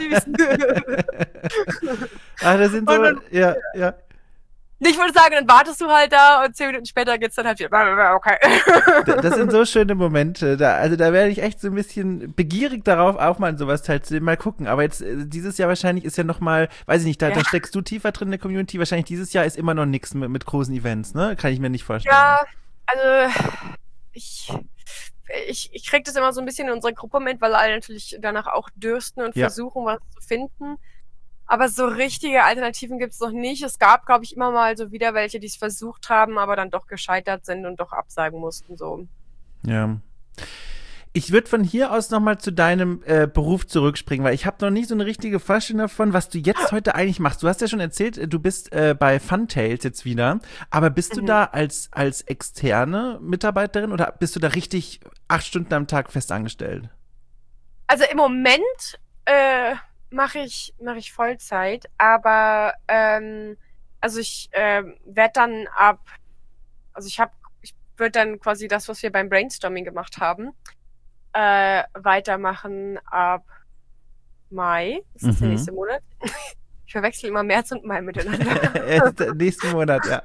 süß. Ah, das sind so, dann, ja, ja. Ich würde sagen, dann wartest du halt da und zehn Minuten später geht's dann halt wieder, okay. Das sind so schöne Momente, da, also da werde ich echt so ein bisschen begierig darauf, auch mal sowas teilzunehmen, mal gucken, aber jetzt, dieses Jahr wahrscheinlich ist ja noch mal, weiß ich nicht, da, ja. da steckst du tiefer drin in der Community, wahrscheinlich dieses Jahr ist immer noch nichts mit, mit großen Events, ne? Kann ich mir nicht vorstellen. Ja, also, ich, ich, ich krieg das immer so ein bisschen in unserer Gruppe mit, weil alle natürlich danach auch dürsten und ja. versuchen, was zu finden. Aber so richtige Alternativen gibt's noch nicht. Es gab, glaube ich, immer mal so wieder welche, die es versucht haben, aber dann doch gescheitert sind und doch absagen mussten, so. Ja. Ich würde von hier aus nochmal zu deinem äh, Beruf zurückspringen, weil ich habe noch nicht so eine richtige Vorstellung davon, was du jetzt heute eigentlich machst. Du hast ja schon erzählt, du bist äh, bei Funtails jetzt wieder, aber bist mhm. du da als, als externe Mitarbeiterin oder bist du da richtig acht Stunden am Tag fest angestellt? Also im Moment äh mache ich, mache ich Vollzeit, aber ähm, also ich äh, werde dann ab, also ich habe, ich würde dann quasi das, was wir beim Brainstorming gemacht haben, äh, weitermachen ab Mai. Das ist mhm. der nächste Monat. Ich verwechsel immer März und Mai miteinander. Nächsten Monat, ja.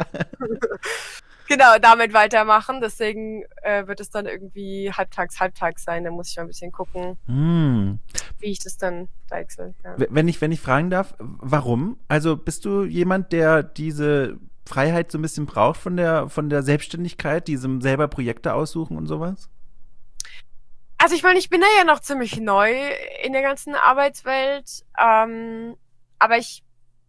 Genau, damit weitermachen. Deswegen äh, wird es dann irgendwie halbtags, halbtags sein. Da muss ich mal ein bisschen gucken, hm. wie ich das dann wechsle. Ja. Wenn ich, wenn ich fragen darf, warum? Also bist du jemand, der diese Freiheit so ein bisschen braucht von der, von der Selbstständigkeit, diesem selber Projekte aussuchen und sowas? Also ich meine, ich bin da ja noch ziemlich neu in der ganzen Arbeitswelt. Ähm, aber ich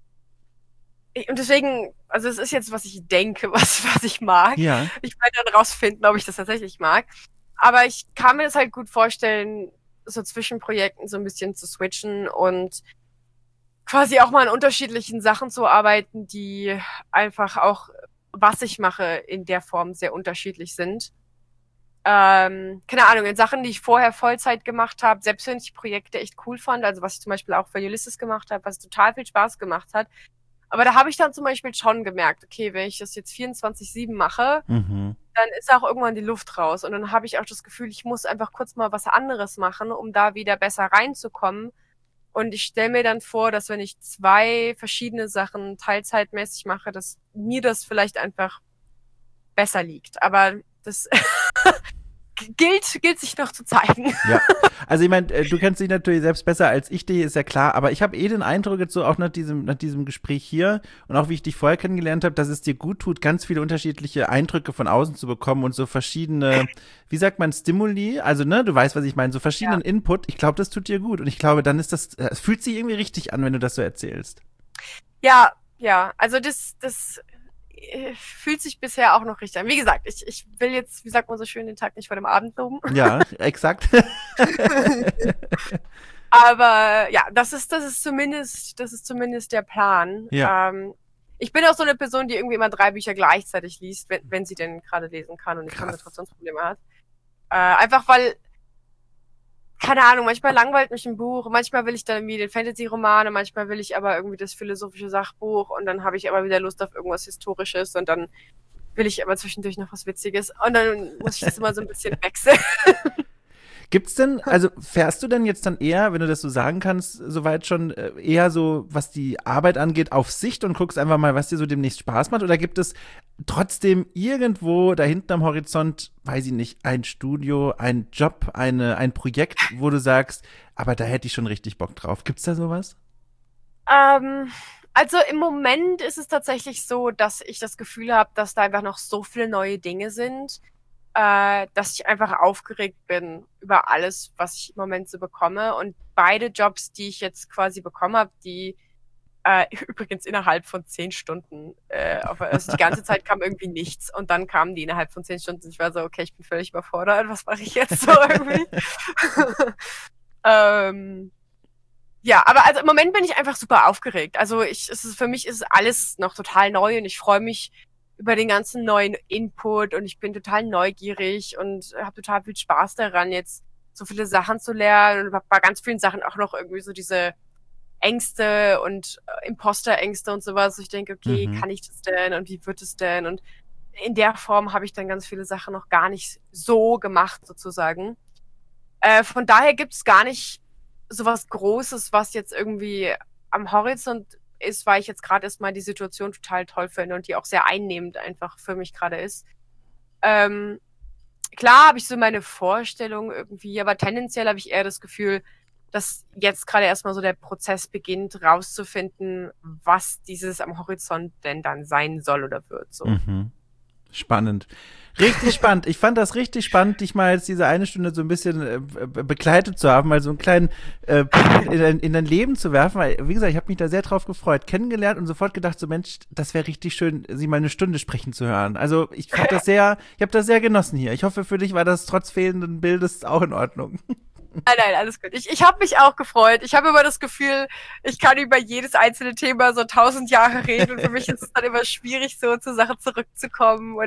Und deswegen, also es ist jetzt, was ich denke, was, was ich mag. Ja. Ich werde dann rausfinden, ob ich das tatsächlich mag. Aber ich kann mir das halt gut vorstellen, so zwischen Projekten so ein bisschen zu switchen und quasi auch mal an unterschiedlichen Sachen zu arbeiten, die einfach auch, was ich mache, in der Form sehr unterschiedlich sind. Ähm, keine Ahnung, in Sachen, die ich vorher Vollzeit gemacht habe, selbst wenn ich Projekte echt cool fand, also was ich zum Beispiel auch für Ulysses gemacht habe, was total viel Spaß gemacht hat. Aber da habe ich dann zum Beispiel schon gemerkt, okay, wenn ich das jetzt vierundzwanzig sieben mache, mhm. dann ist auch irgendwann die Luft raus. Und dann habe ich auch das Gefühl, ich muss einfach kurz mal was anderes machen, um da wieder besser reinzukommen. Und ich stelle mir dann vor, dass wenn ich zwei verschiedene Sachen teilzeitmäßig mache, dass mir das vielleicht einfach besser liegt. Aber das gilt, gilt sich noch zu zeigen. Ja, also ich meine, du kennst dich natürlich selbst besser als ich dich, ist ja klar, aber ich habe eh den Eindruck jetzt so auch nach diesem, nach diesem Gespräch hier und auch wie ich dich vorher kennengelernt habe, dass es dir gut tut, ganz viele unterschiedliche Eindrücke von außen zu bekommen und so verschiedene, wie sagt man, Stimuli, also ne, du weißt, was ich meine, so verschiedenen ja. Input, ich glaube, das tut dir gut und ich glaube, dann ist das, es fühlt sich irgendwie richtig an, wenn du das so erzählst. Ja, ja, also das, das fühlt sich bisher auch noch richtig an. Wie gesagt, ich, ich will jetzt, wie sagt man so schön, den Tag nicht vor dem Abend loben. Ja, exakt. Aber ja, das ist, das ist zumindest, das ist zumindest der Plan. Ja. Ähm, ich bin auch so eine Person, die irgendwie immer drei Bücher gleichzeitig liest, wenn, wenn sie denn gerade lesen kann und nicht Konzentrationsprobleme hat. Äh, einfach weil, keine Ahnung, manchmal langweilt mich ein Buch, manchmal will ich dann irgendwie den Fantasy-Roman und manchmal will ich aber irgendwie das philosophische Sachbuch und dann habe ich aber wieder Lust auf irgendwas Historisches und dann will ich aber zwischendurch noch was Witziges und dann muss ich das immer so ein bisschen wechseln. Gibt's denn, also fährst du denn jetzt dann eher, wenn du das so sagen kannst, soweit schon eher so, was die Arbeit angeht, auf Sicht und guckst einfach mal, was dir so demnächst Spaß macht? Oder gibt es trotzdem irgendwo da hinten am Horizont, weiß ich nicht, ein Studio, ein Job, eine, ein Projekt, wo du sagst, aber da hätte ich schon richtig Bock drauf. Gibt's da sowas? Ähm, also im Moment ist es tatsächlich so, dass ich das Gefühl habe, dass da einfach noch so viele neue Dinge sind, dass ich einfach aufgeregt bin über alles, was ich im Moment so bekomme. Und beide Jobs, die ich jetzt quasi bekommen habe, die äh, übrigens innerhalb von zehn Stunden, äh, auf, also die ganze Zeit kam irgendwie nichts und dann kamen die innerhalb von zehn Stunden. Ich war so, okay, ich bin völlig überfordert, was mache ich jetzt so irgendwie? ähm, ja, aber also im Moment bin ich einfach super aufgeregt. Also ich, es ist, für mich ist alles noch total neu und ich freue mich über den ganzen neuen Input und ich bin total neugierig und habe total viel Spaß daran, jetzt so viele Sachen zu lernen und bei ganz vielen Sachen auch noch irgendwie so diese Ängste und Imposterängste und sowas. Ich denke, okay, mhm. kann ich das denn und wie wird es denn? Und in der Form habe ich dann ganz viele Sachen noch gar nicht so gemacht, sozusagen. Äh, von daher gibt es gar nicht so was Großes, was jetzt irgendwie am Horizont ist, weil ich jetzt gerade erstmal die Situation total toll finde und die auch sehr einnehmend einfach für mich gerade ist. Ähm, klar habe ich so meine Vorstellung irgendwie, aber tendenziell habe ich eher das Gefühl, dass jetzt gerade erstmal so der Prozess beginnt, rauszufinden, was dieses am Horizont denn dann sein soll oder wird. So. Mhm. Spannend. Richtig spannend. Ich fand das richtig spannend, dich mal jetzt diese eine Stunde so ein bisschen äh, begleitet zu haben, mal so einen kleinen äh, in, dein, in dein Leben zu werfen. Weil, wie gesagt, ich habe mich da sehr drauf gefreut, kennengelernt und sofort gedacht, so Mensch, das wäre richtig schön, sie mal eine Stunde sprechen zu hören. Also ich fand das sehr, ich habe das sehr genossen hier. Ich hoffe, für dich war das trotz fehlenden Bildes auch in Ordnung. Nein, nein, alles gut. Ich, ich habe mich auch gefreut. Ich habe immer das Gefühl, ich kann über jedes einzelne Thema so tausend Jahre reden und für mich ist es dann immer schwierig, so zur Sache zurückzukommen und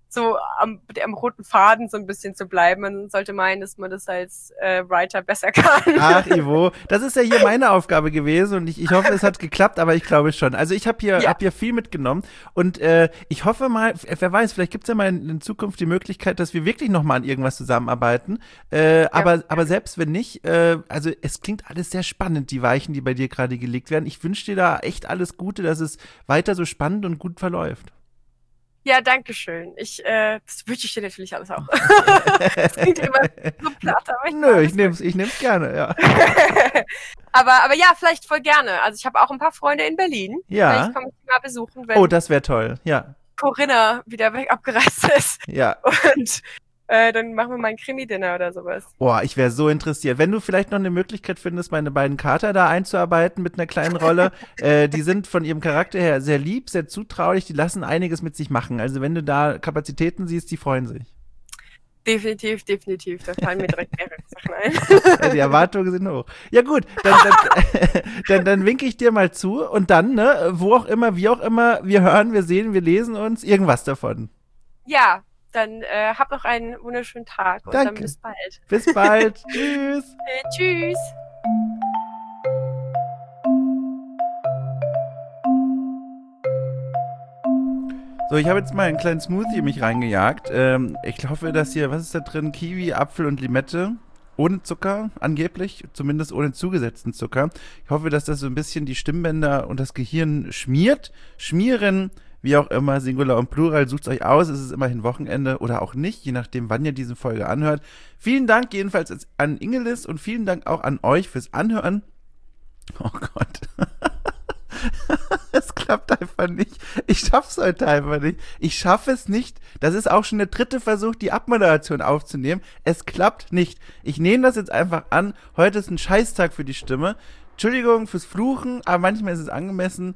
so am, am roten Faden so ein bisschen zu bleiben. Man sollte meinen, dass man das als äh, Writer besser kann. Ach, Ivo, das ist ja hier meine Aufgabe gewesen und ich, ich hoffe, es hat geklappt, aber ich glaube schon. Also ich habe hier, ja. hab hier viel mitgenommen und äh, ich hoffe mal, wer weiß, vielleicht gibt es ja mal in, in Zukunft die Möglichkeit, dass wir wirklich noch mal an irgendwas zusammenarbeiten. Äh, ja. aber, aber selbst wenn nicht, äh, also es klingt alles sehr spannend, die Weichen, die bei dir gerade gelegt werden. Ich wünsche dir da echt alles Gute, dass es weiter so spannend und gut verläuft. Ja, danke schön. Ich, äh, das wünsche ich dir natürlich alles auch. Das klingt immer so platt, aber ich Nö, ich nehm's, ich nehm's gerne, ja. aber, aber ja, vielleicht voll gerne. Also ich habe auch ein paar Freunde in Berlin. Ja. Vielleicht komme ich mal besuchen, wenn oh, das wäre toll, ja. Corinna wieder weg abgereist ist. Ja. Und äh, dann machen wir mal ein Krimi-Dinner oder sowas. Boah, ich wäre so interessiert. Wenn du vielleicht noch eine Möglichkeit findest, meine beiden Kater da einzuarbeiten mit einer kleinen Rolle, äh, die sind von ihrem Charakter her sehr lieb, sehr zutraulich, die lassen einiges mit sich machen. Also wenn du da Kapazitäten siehst, die freuen sich. Definitiv, definitiv. Da fallen mir direkt mehrere Sachen ein. Ja, die Erwartungen sind hoch. Ja gut, dann, dann, dann, dann winke ich dir mal zu und dann, ne, wo auch immer, wie auch immer, wir hören, wir sehen, wir lesen uns, irgendwas davon. Ja. Dann äh, hab noch einen wunderschönen Tag und Danke. dann bis bald. Bis bald. Tschüss. Äh, tschüss. So, ich habe jetzt mal einen kleinen Smoothie in mich reingejagt. Ähm, ich hoffe, dass hier, was ist da drin? Kiwi, Apfel und Limette. Ohne Zucker, angeblich, zumindest ohne zugesetzten Zucker. Ich hoffe, dass das so ein bisschen die Stimmbänder und das Gehirn schmiert. Schmieren, wie auch immer, Singular und Plural, sucht's euch aus. Es ist immerhin Wochenende oder auch nicht, je nachdem, wann ihr diese Folge anhört. Vielen Dank jedenfalls an Ingelis und vielen Dank auch an euch fürs Anhören. Oh Gott. Es klappt einfach nicht. Ich schaff's heute einfach nicht. Ich schaffe es nicht. Das ist auch schon der dritte Versuch, die Abmoderation aufzunehmen. Es klappt nicht. Ich nehme das jetzt einfach an. Heute ist ein Scheißtag für die Stimme. Entschuldigung fürs Fluchen, aber manchmal ist es angemessen.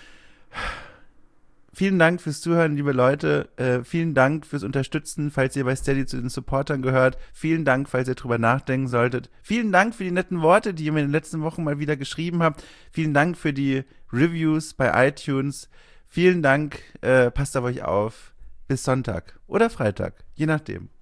Vielen Dank fürs Zuhören, liebe Leute. Äh, vielen Dank fürs Unterstützen, falls ihr bei Steady zu den Supportern gehört. Vielen Dank, falls ihr drüber nachdenken solltet. Vielen Dank für die netten Worte, die ihr mir in den letzten Wochen mal wieder geschrieben habt. Vielen Dank für die Reviews bei iTunes. Vielen Dank. Äh, passt auf euch auf. Bis Sonntag oder Freitag, je nachdem.